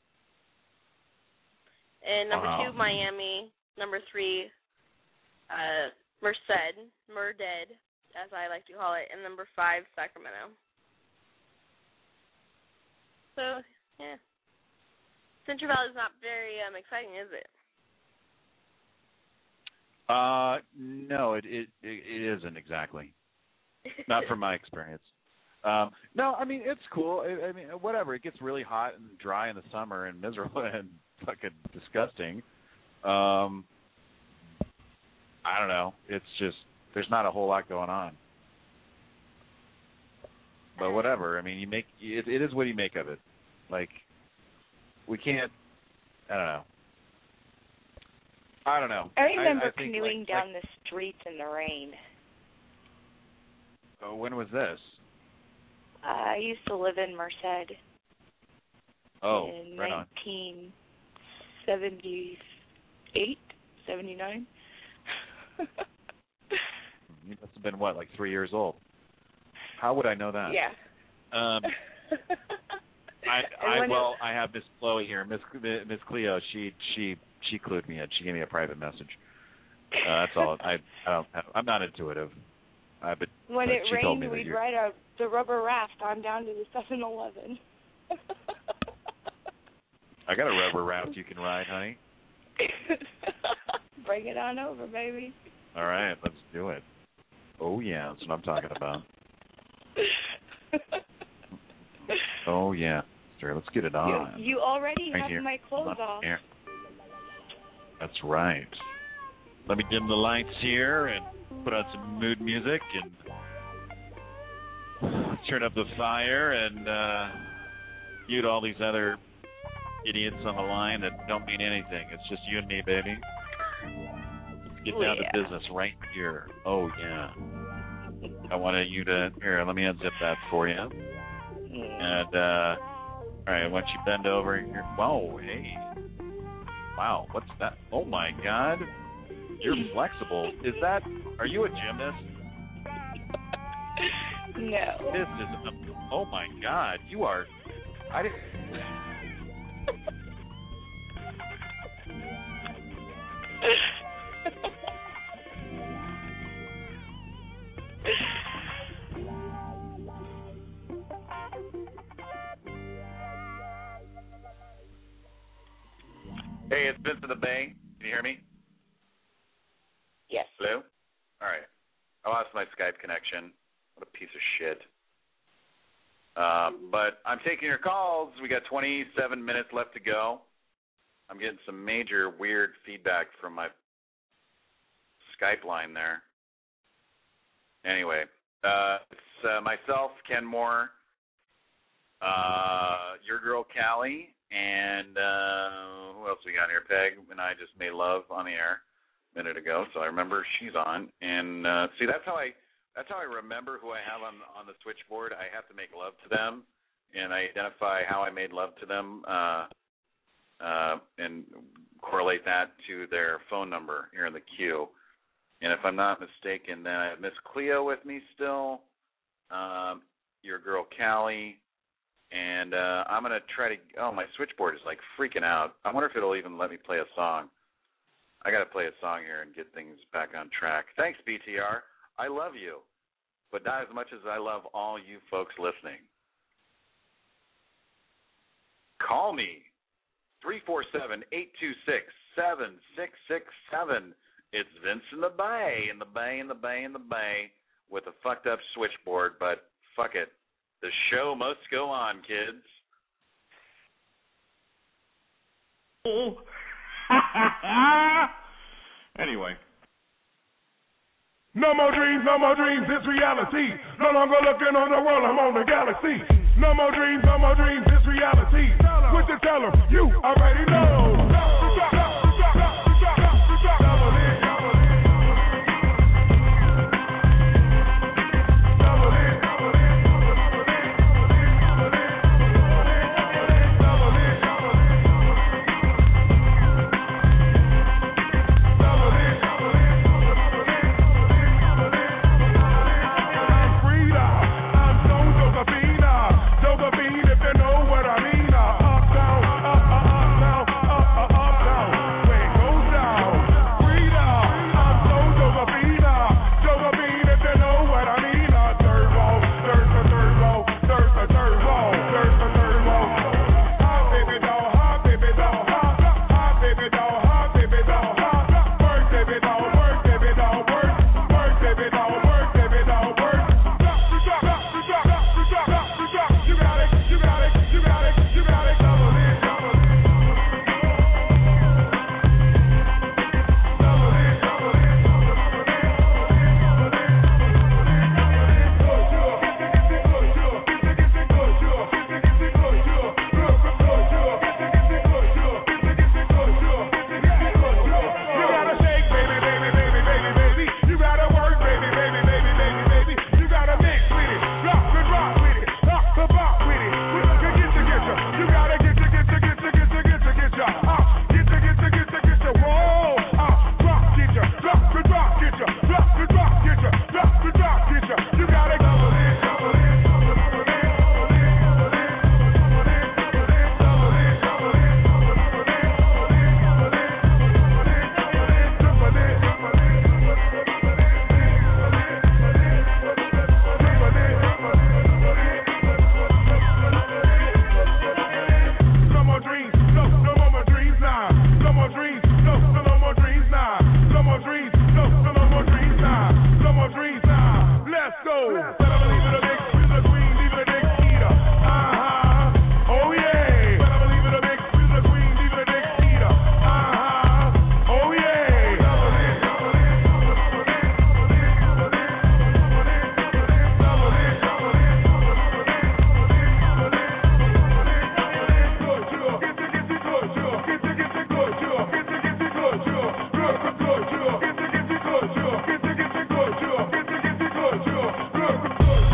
And number wow. two, Miami. Number three, uh, Merced, Murded, as I like to call it. And number five, Sacramento. So, yeah. Central Valley is not very um, exciting, is it? Uh, no, it it it isn't exactly. Not from my experience. Um, no, I mean it's cool. I, I mean, whatever. It gets really hot and dry in the summer and miserable and fucking disgusting. Um, I don't know. It's just there's not a whole lot going on. But whatever. I mean, you make it. It is what you make of it. Like we can't. I don't know. I don't know. I remember I, I think canoeing like, down like, the streets in the rain. Oh, when was this? Uh, I used to live in Merced. Oh, in right on. nineteen seventy-eight, seventy-nine. You must have been what, like three years old? How would I know that? Yeah. Um, I, I well, I have Miss Chloe here, Miss Miss Cleo. She she she clued me in. She gave me a private message. Uh, that's all. I, I don't. I'm not intuitive. Uh, but when but it she told me rained, that we'd you're... ride a, the rubber raft on down to the seven eleven. I got a rubber raft you can ride, honey. Bring it on over, baby. All right, let's do it. Oh yeah, that's what I'm talking about. Oh yeah, sure. Let's get it on. You, you already right have here. my clothes on off. Air. That's right. Let me dim the lights here and put on some mood music and turn up the fire and uh, mute all these other idiots on the line that don't mean anything. It's just you and me, baby. Let's get oh, down yeah. to business right here. Oh, yeah. I wanted you to... Here, let me unzip that for you. And, uh... all right, why don't you bend over here? Whoa, hey. Wow, what's that? Oh, my God. You're flexible. Is that... Are you a gymnast? No. This is... A, oh, my God. You are... I didn't... Hey, it's Vince in the Bay. Can you hear me? Yes. Hello? All right. I lost my Skype connection. What a piece of shit. Um, but I'm taking your calls. We got twenty-seven minutes left to go. I'm getting some major weird feedback from my Skype line there. Anyway, uh, it's uh, myself, Ken Moore, uh, your girl Callie, and uh, who else we got here? Peg and I just made love on the air a minute ago, so I remember she's on. And uh, see, that's how I that's how I remember who I have on on the switchboard. I have to make love to them, and I identify how I made love to them, uh, uh, and correlate that to their phone number here in the queue. And if I'm not mistaken, then I have Miss Cleo with me still, um, your girl Callie, and uh, I'm going to try to – oh, my switchboard is like freaking out. I wonder if it'll even let me play a song. I got to play a song here and get things back on track. Thanks, B T R. I love you, but not as much as I love all you folks listening. Call me, three four seven, eight two six, seven six six seven. It's Vince in the Bay, in the Bay, in the Bay, in the Bay, with a fucked up switchboard, but fuck it. The show must go on, kids. Anyway. No more dreams, no more dreams, it's reality. No longer looking on the world, I'm on the galaxy. No more dreams, no more dreams, it's reality. What you tell them? You already know. Good, good.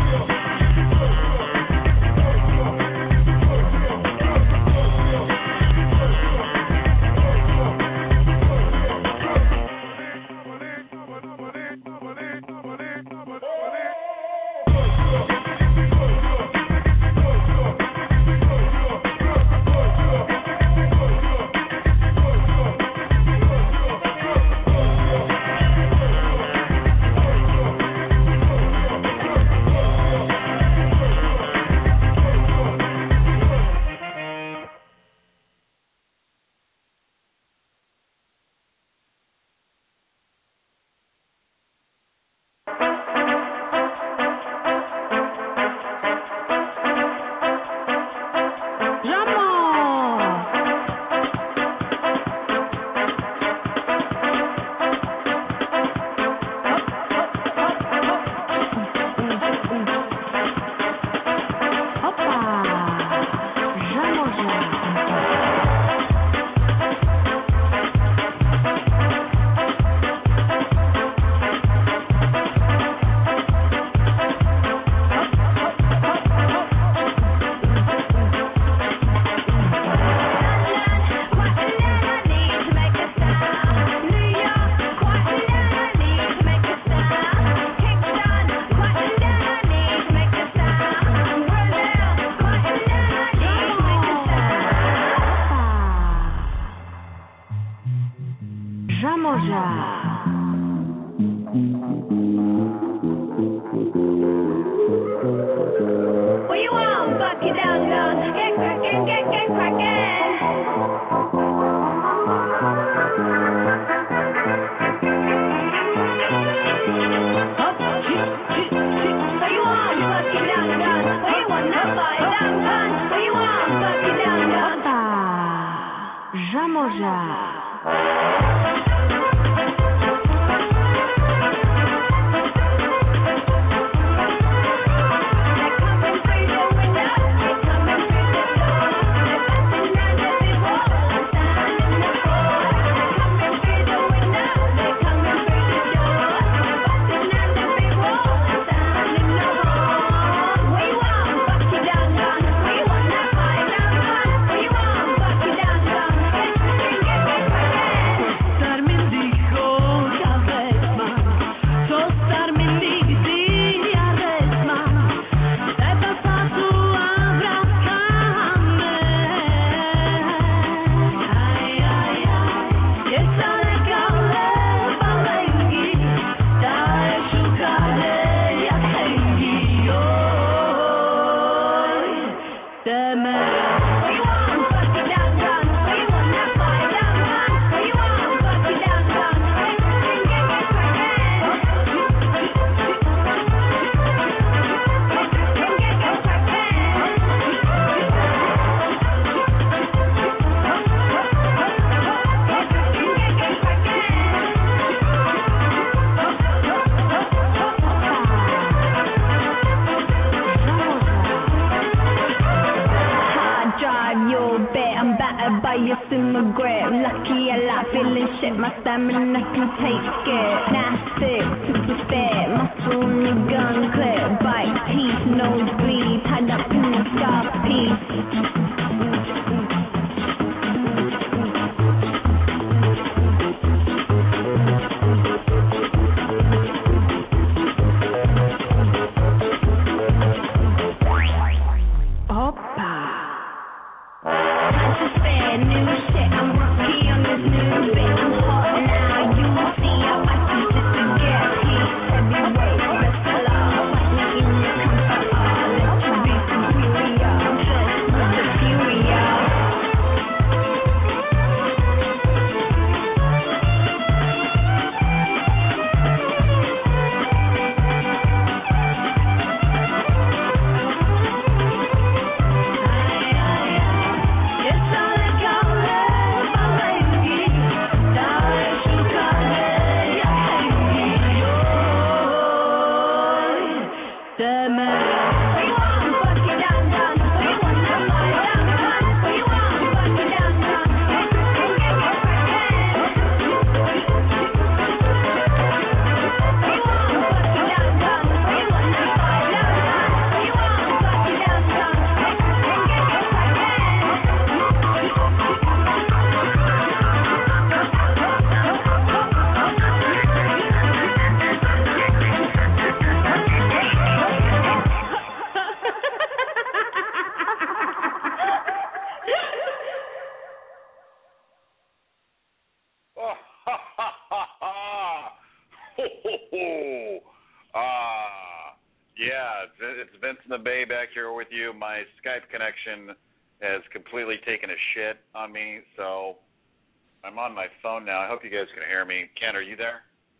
My Skype connection has completely taken a shit on me, so I'm on my phone now. I hope you guys can hear me. Ken, are you there?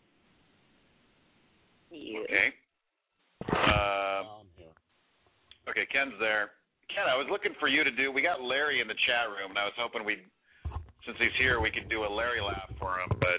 Yeah. Okay. Uh, okay, Ken's there. Ken, I was looking for you to do, we got Larry in the chat room, and I was hoping we'd, since he's here, we could do a Larry laugh for him, but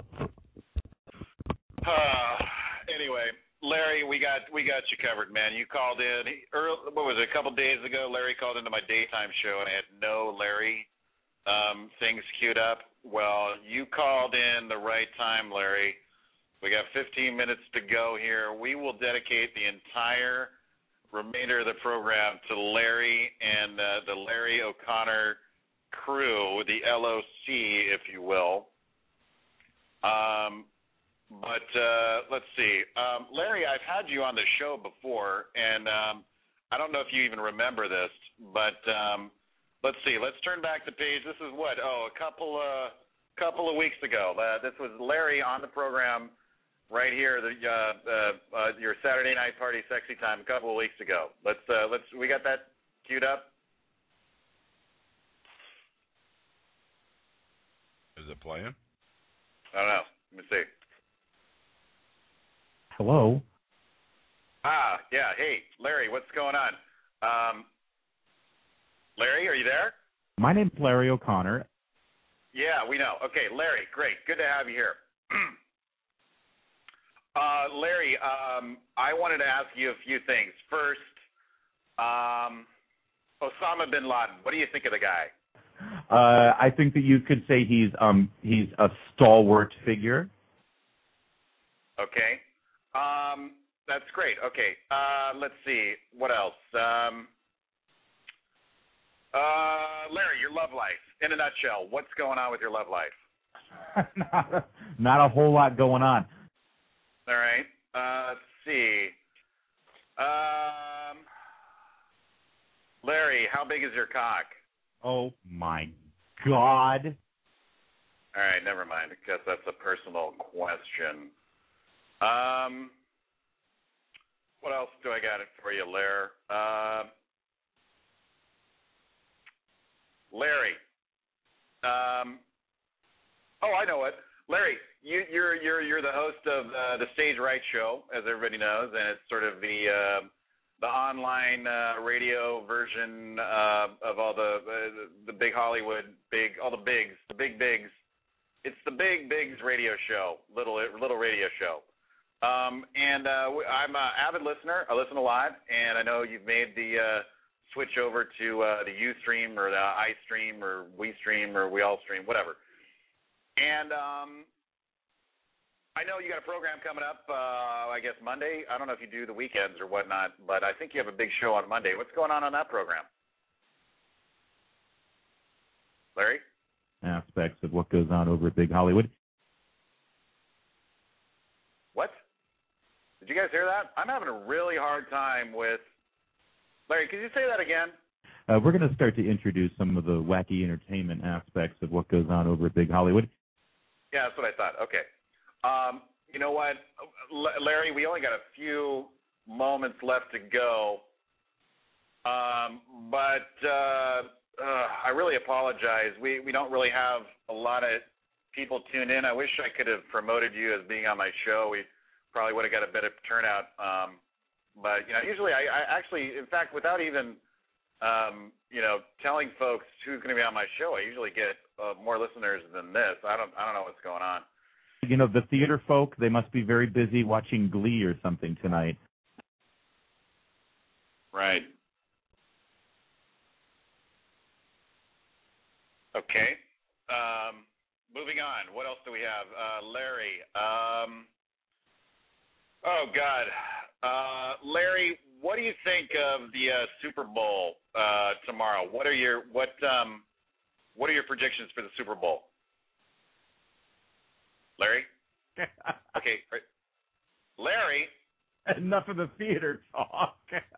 uh, anyway. Larry, we got we got you covered, man. You called in. He, early, what was it? A couple days ago, Larry called into my daytime show, and I had no Larry um, things queued up. Well, you called in the right time, Larry. We got fifteen minutes to go here. We will dedicate the entire remainder of the program to Larry and uh, the Larry O'Connor crew, the L O C, if you will. Um. But uh, let's see. Um, Larry, I've had you on the show before, and um, I don't know if you even remember this, but um, let's see. Let's turn back the page. This is what? Oh, a couple uh, couple of weeks ago. Uh, this was Larry on the program right here, the, uh, uh, uh, your Saturday Night Party Sexy Time, a couple of weeks ago. Let's uh, let's. We got that queued up. Is it playing? I don't know. Let me see. Hello. Ah, yeah. Hey, Larry, what's going on? Um, Larry, are you there? My name's Larry O'Connor. Yeah, we know. Okay, Larry, great. Good to have you here. uh, Larry, um, I wanted to ask you a few things. First, um, Osama bin Laden. What do you think of the guy? Uh, I think that you could say he's um he's a stalwart figure. Okay. Um, that's great. Okay. Uh, let's see. What else? Um, uh, Larry, your love life. In a nutshell, what's going on with your love life? not, a, not a whole lot going on. All right. Uh, let's see. Um, Larry, how big is your cock? Oh, my God. All right, never mind, because that's a personal question. Um, what else do I got it for you, Larry? Uh, Larry. Um, oh, I know it. Larry, you, you're you're you're the host of uh, the Stage Right Show, as everybody knows, and it's sort of the uh, the online uh, radio version uh, of all the, the the big Hollywood, big all the bigs, the big bigs. It's the Big Bigs radio show, little little radio show. Um, and uh, I'm an avid listener. I listen a lot, and I know you've made the uh, switch over to uh, the Ustream or the iStream or WeStream or WeAllStream, whatever. And um, I know you got a program coming up, uh, I guess Monday. I don't know if you do the weekends or whatnot, but I think you have a big show on Monday. What's going on on that program? Larry? Aspects of what goes on over at Big Hollywood. What? Did you guys hear that? I'm having a really hard time with... Larry, could you say that again? Uh, we're going to start to introduce some of the wacky entertainment aspects of what goes on over at Big Hollywood. Yeah, that's what I thought. Okay. Um, you know what, L- Larry, we only got a few moments left to go. Um, but uh, uh, I really apologize. We, we don't really have a lot of people tuned in. I wish I could have promoted you as being on my show. We probably would have got a better turnout. Um, but, you know, usually I, I actually, in fact, without even, um, you know, telling folks who's going to be on my show, I usually get uh, more listeners than this. I don't, I don't know what's going on. You know, the theater folk, they must be very busy watching Glee or something tonight. Right. Okay. Um, moving on. What else do we have? Uh, Larry. Um, oh, God. Uh, Larry, what do you think of the uh, Super Bowl uh, tomorrow? What are your what um, what are your predictions for the Super Bowl? Larry? Okay. Larry? Enough of the theater talk.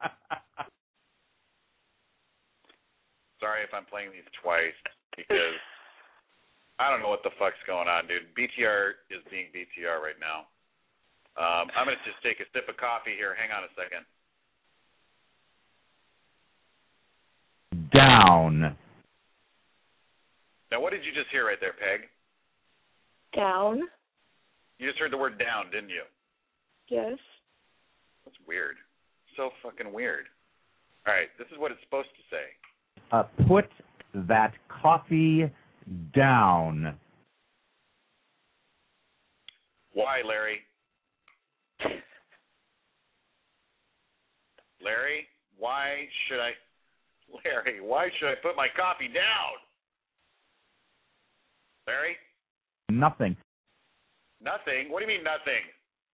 Sorry if I'm playing these twice because I don't know what the fuck's going on, dude. B T R is being B T R right now. Um, I'm going to just take a sip of coffee here. Hang on a second. Down. Now, what did you just hear right there, Peg? Down. You just heard the word down, didn't you? Yes. That's weird. So fucking weird. All right, this is what it's supposed to say. Uh, put that coffee down. Why, Larry? Larry, why should I... Larry, why should I put my coffee down? Larry? Nothing. Nothing? What do you mean nothing?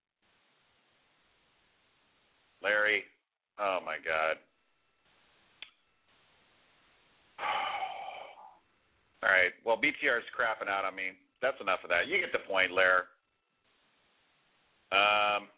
Larry, oh my God. All right, well, B T R is crapping out on me. That's enough of that. You get the point, Larry. Um,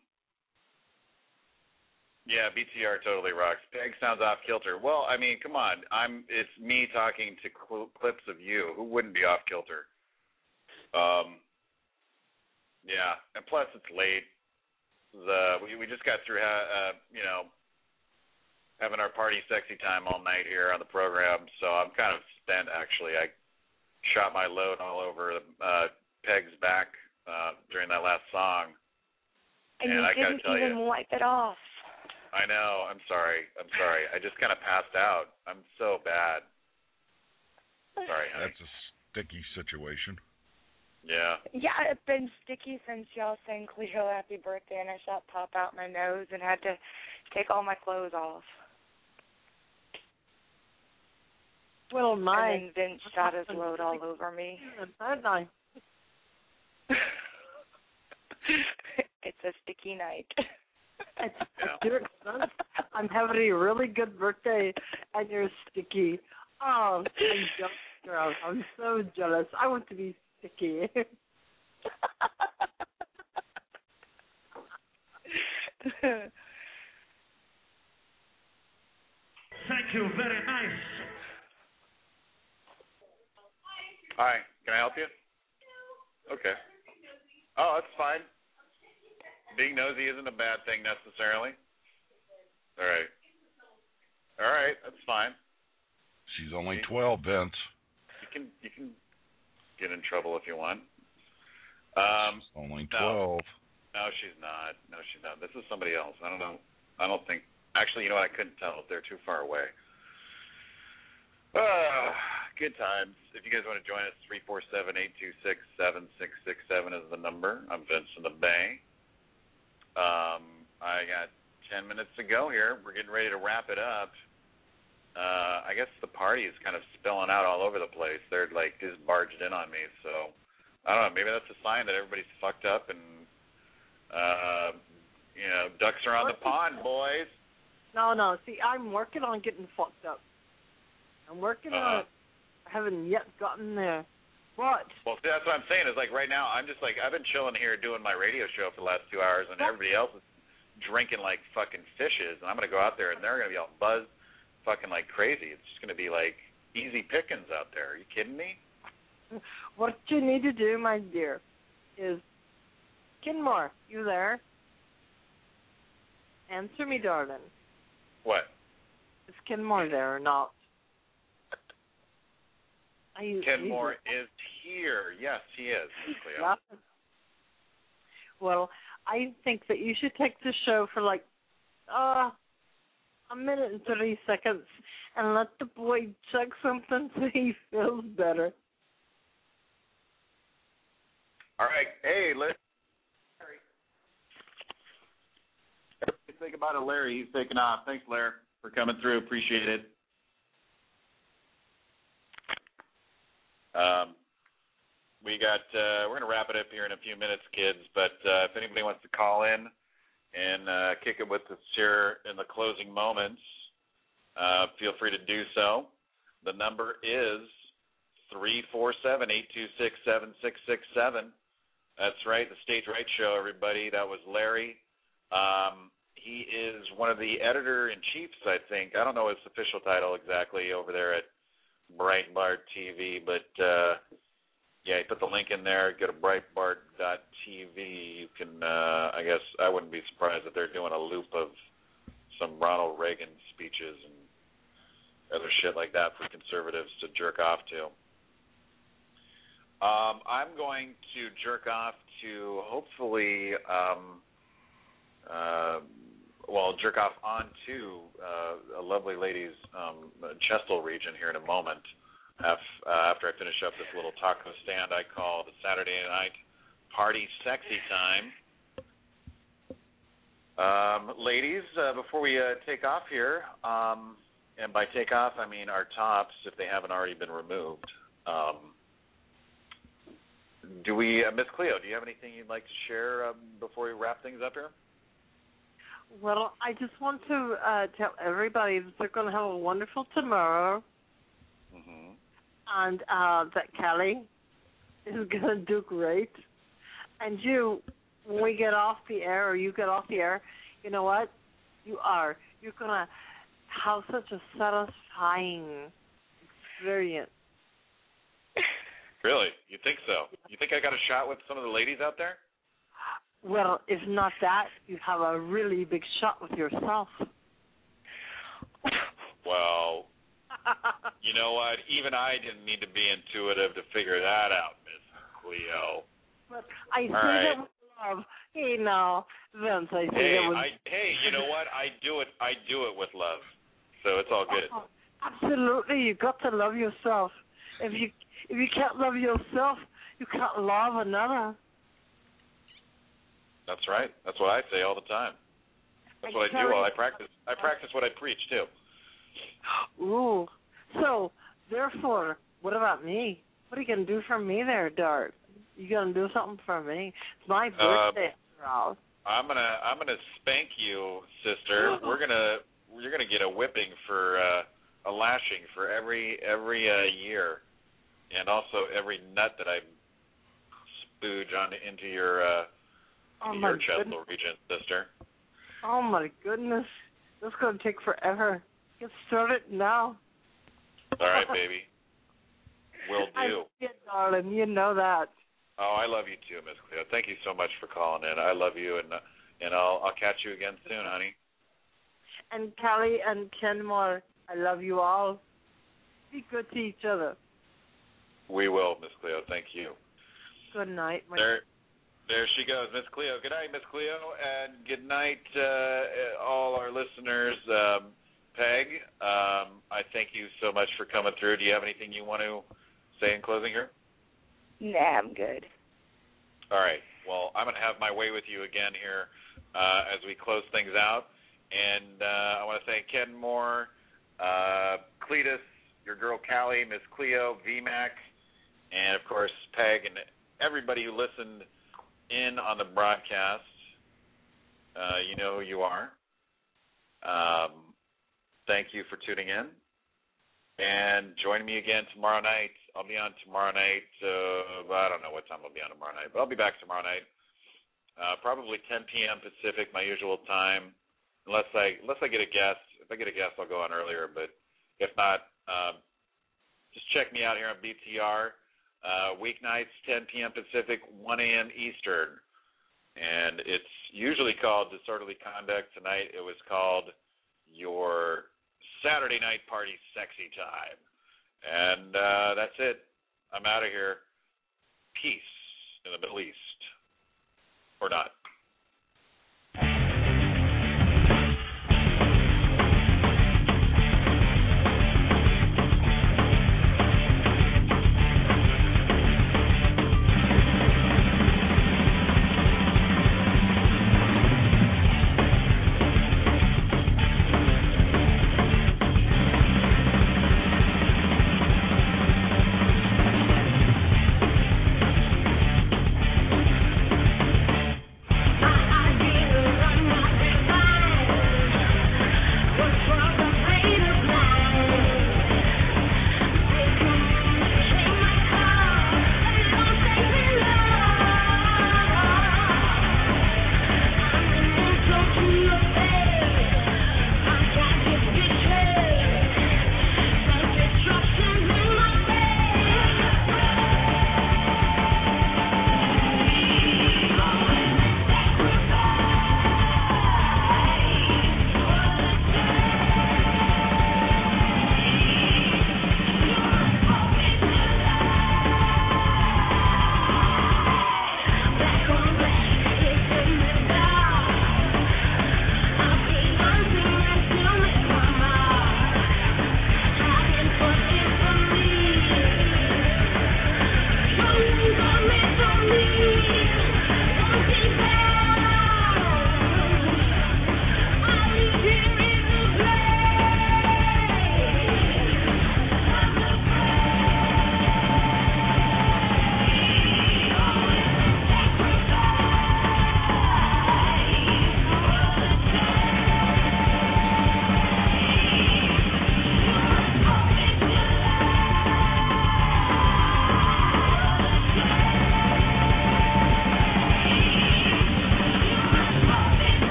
yeah, B T R totally rocks. Peg sounds off kilter. Well, I mean, come on. I'm. It's me talking to cl- clips of you. Who wouldn't be off kilter? Um, yeah, and plus it's late. The we we just got through, uh, you know, having our party sexy time all night here on the program, so I'm kind of spent actually. I shot my load all over uh, Peg's back uh, during that last song. And, and you I didn't gotta tell even you, wipe it off. I know. I'm sorry. I'm sorry. I just kind of passed out. I'm so bad. Sorry, honey. That's a sticky situation. Yeah. Yeah, it's been sticky since y'all sang Cleo happy birthday and I shot pop out my nose and had to take all my clothes off. Well, my... And then Vince shot his load all over me. I? It's a sticky night. It's your son. I'm having a really good birthday, and you're sticky. Oh, I'm jealous, girl. I'm so jealous. I want to be sticky. Thank you, very nice. Hi, can I help you? Okay. Oh, that's fine. Being nosy isn't a bad thing necessarily. All right. All right, that's fine. She's only twelve, Vince. You can you can get in trouble if you want. Um, she's only No, twelve. no, she's not. No, she's not. This is somebody else. I don't know. I don't think. Actually, you know what? I couldn't tell if they're too far away. Uh, good times. If you guys want to join us, three four seven, eight two six, seven six six seven is the number. I'm Vince in the Bay. Um, I got ten minutes to go here. We're getting ready to wrap it up. Uh, I guess the party is kind of spilling out all over the place. They're like just barged in on me, so I don't know. Maybe that's a sign that everybody's fucked up and uh, you know, ducks are on the pond, boys. No, no. See, I'm working on getting fucked up. I'm working uh-huh. on it. I haven't yet gotten there. But well, see, that's what I'm saying. Is like right now, I'm just like I've been chilling here doing my radio show for the last two hours, and everybody else is drinking like fucking fishes. And I'm gonna go out there, and they're gonna be all buzzed, fucking like crazy. It's just gonna be like easy pickings out there. Are you kidding me? What you need to do, my dear, is Kinmore. You there? Answer me, darling. What? Is Kinmore there or not? You, Kenmore is here. Yes, he is, Cleo. Yeah. Well, I think that you should take the show for like uh, a minute and thirty seconds and let the boy check something so he feels better. All right. Hey, Larry. Think about it, Larry. He's taking off. Thanks, Larry, for coming through. Appreciate it. Um, we got. Uh, we're gonna wrap it up here in a few minutes, kids. But uh, if anybody wants to call in and uh, kick it with us here in the closing moments, uh, feel free to do so. The number is three four seven, eight two six, seven six six seven. That's right, the Stage Right Show, everybody. That was Larry. Um, he is one of the editor-in-chiefs, I think. I don't know his official title exactly over there at Breitbart T V, but uh, yeah, he put the link in there. Go to breitbart dot t v. You can, uh, I guess, I wouldn't be surprised if they're doing a loop of some Ronald Reagan speeches and other shit like that for conservatives to jerk off to. Um, I'm going to jerk off to hopefully, um, uh, well, jerk off onto uh, a lovely lady's um, chestal region here in a moment af- uh, after I finish up this little taco stand I call the Saturday night party sexy time. Um, ladies, uh, before we uh, take off here, um, and by take off I mean our tops if they haven't already been removed. Um, do we, uh, Miss Cleo, do you have anything you'd like to share um, before we wrap things up here? Well, I just want to uh, tell everybody that they're going to have a wonderful tomorrow, mm-hmm. and uh, that Kelly is going to do great. And you, when we get off the air, or you get off the air, you know what? You are. You're going to have such a satisfying experience. Really? You think so? You think I got a shot with some of the ladies out there? Well, if not that, you have a really big shot with yourself. Well, you know what? Even I didn't need to be intuitive to figure that out, Miss Cleo. But I All say right. that with love. Hey, now, Vince, I say Hey, that with I, hey, you know what? I do it. I do it with love, so it's all good. Oh, absolutely, you got to love yourself. If you if you can't love yourself, you can't love another. That's right. That's what I say all the time. That's what I do. Well, I practice. I practice what I preach too. Ooh. So, therefore, what about me? What are you gonna do for me there, Dart? You gonna do something for me? It's my birthday, after all. I'm gonna I'm gonna spank you, sister. We're gonna you're gonna get a whipping for uh, a lashing for every every uh, year, and also every nut that I spooge on into your uh, oh into my your chest goodness. region, sister. Oh my goodness, this is gonna take forever. Get started now. All right, baby. Will do. I love you, darling. You know that. Oh, I love you too, Miss Cleo. Thank you so much for calling in. I love you, and and I'll I'll catch you again soon, honey. And Callie and Kenmore, I love you all. Be good to each other. We will, Miss Cleo. Thank you. Good night. My there, there she goes, Miss Cleo. Good night, Miss Cleo, and good night, uh, all our listeners. Um, Peg, um, I thank you so much for coming through. Do you have anything you want to say in closing here? Nah, I'm good. All right. Well, I'm going to have my way with you again here uh, as we close things out. And uh, I want to thank Ken Moore, uh, Cletus, your girl Callie, Miss Cleo, V MAC, and, of course, Peg, and everybody who listened in on the broadcast. Uh, you know who you are. Um, thank you for tuning in. And join me again tomorrow night. I'll be on tomorrow night. Uh, I don't know what time I'll be on tomorrow night, but I'll be back tomorrow night. Uh, probably ten p.m. Pacific, my usual time, unless I unless I get a guest. If I get a guest, I'll go on earlier. But if not, um, just check me out here on B T R. Uh, weeknights, ten p.m. Pacific, one a.m. Eastern. And it's usually called Disorderly Conduct. Tonight it was called Your Saturday Night Party Sexy Time. And uh, that's it. I'm out of here. Peace in the Middle East. Or not.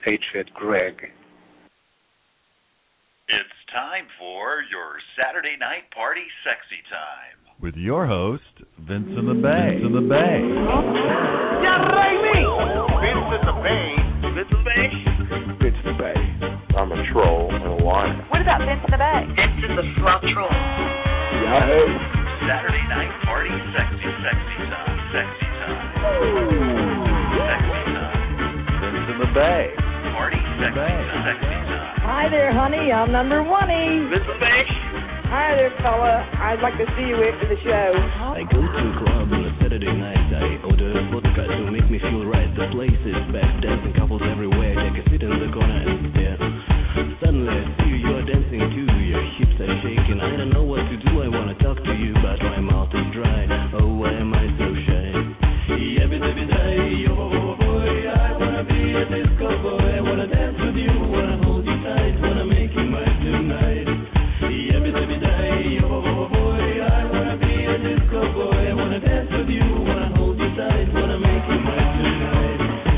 Patriot Greg. It's time for your Saturday night party sexy time. With your host, Vince in the Bay. Vince in the Bay. Yeah, Raimi! Vince in the Bay. Vince in the Bay. Vince in the Bay. I'm a troll and a liar. What about Vince in the Bay? Vince is a swell troll. Yahoo! Saturday night party sexy, sexy time, sexy time. Sexy time. Vince in the Bay. Party sexy, sexy time. Hi there, honey. I'm number one. Vince in the Bay. Hi there, fella. I'd like to see you after the show. I go to a club on a Saturday night. I order vodka to make me feel right. The place is packed, dancing couples everywhere. Take a seat in the corner and stare. Suddenly I see you, you are dancing too. Your hips are shaking. I don't know what to do. I wanna talk to you, but my mouth is dry. Oh, why am I so shy? Yabby dabby day, oh boy, I wanna be a disco boy. I wanna dance with you, wanna hold you tight, wanna make you mine tonight. Yabby dabby day, oh boy, I wanna be a disco boy. I wanna dance with you, wanna hold you tight, wanna make you mine tonight.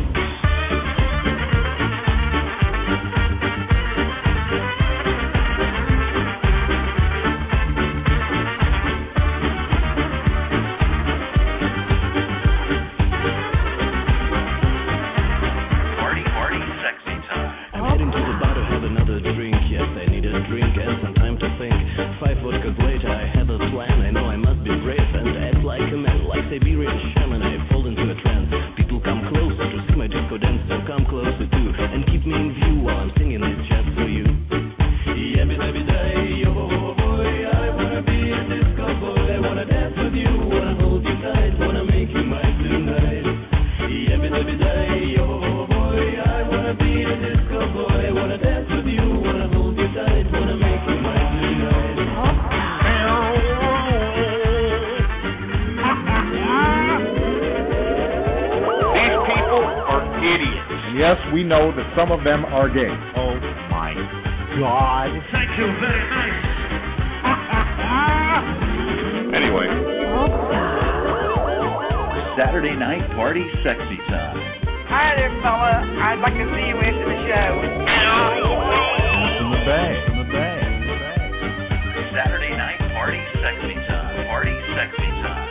Party, party, sexy time. I'm heading to the bar to have another drink. Yes, I need a drink and some time to think. Five vodkas later, I have a plan. I know I must be brave and act like a man. Like Siberian shaman, I fall into a trance. People come closer to see my disco dance, so come closer too and keep me in view while I'm singing this just for you. Yabby dabby day, oh boy, I wanna be a disco boy. I wanna dance with you, wanna hold you tight, wanna make you mine tonight. Yabby dabby day, oh boy, I wanna be a disco boy. I wanna dance with you, wanna hold you tight, wanna make you mine tonight. These people are idiots. And yes, we know that some of them are gay. Oh my God. Thank you very much. Anyway. Saturday night party sexy time. Hi there, fella. I'd like to see you after the show. Vince in the Bay. In the Bay. Saturday night party sexy time. Party sexy time.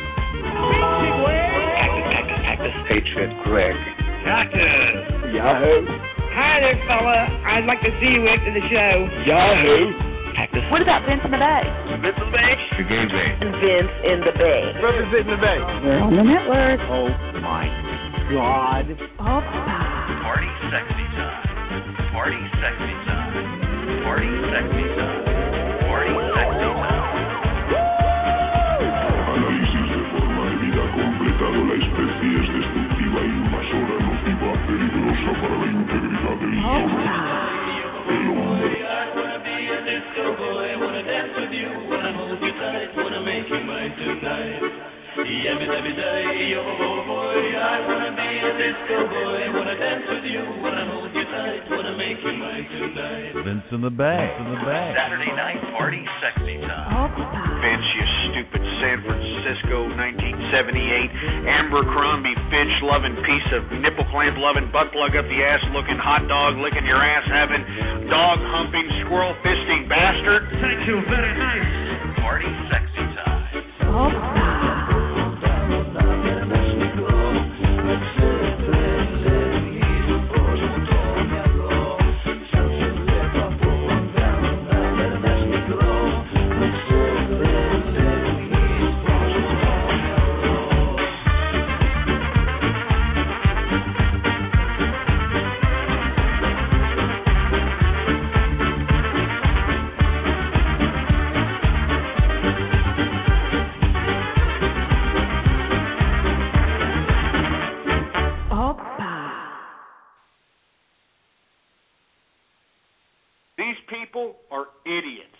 Cactus, cactus, cactus. Patriot Greg. Cactus. Yahoo! Hi there, fella. I'd like to see you after the show. Yahoo! Cactus. What about Vince in the Bay? Vince in the Bay. The game's A. Vince in the Bay. Vince in the Bay. We're on the network. Oh my God. Party sexy time. Party sexy time. Party sexy time. Party sexy time. Análisis de forma de vida completado. La especie es destructiva, invasora, nociva, peligrosa para la integridad del el hombre. Disco boy, I wanna dance with you, wanna hold you tight, wanna make you mine tonight. Yabby dabby day, oh boy, I wanna be a disco boy. I wanna dance with you, wanna hold you tight, wanna make you mine tonight. Vince in the Bay. In the Bay. Saturday night party sexy time. Vince, you stupid San Francisco nineteen seventy-eight Abercrombie Fitch loving piece of nipple clamp loving butt plug up the ass looking hot dog licking your ass having dog humping squirrel fisting bastard. Thank you very much. Party sexy time. These people are idiots.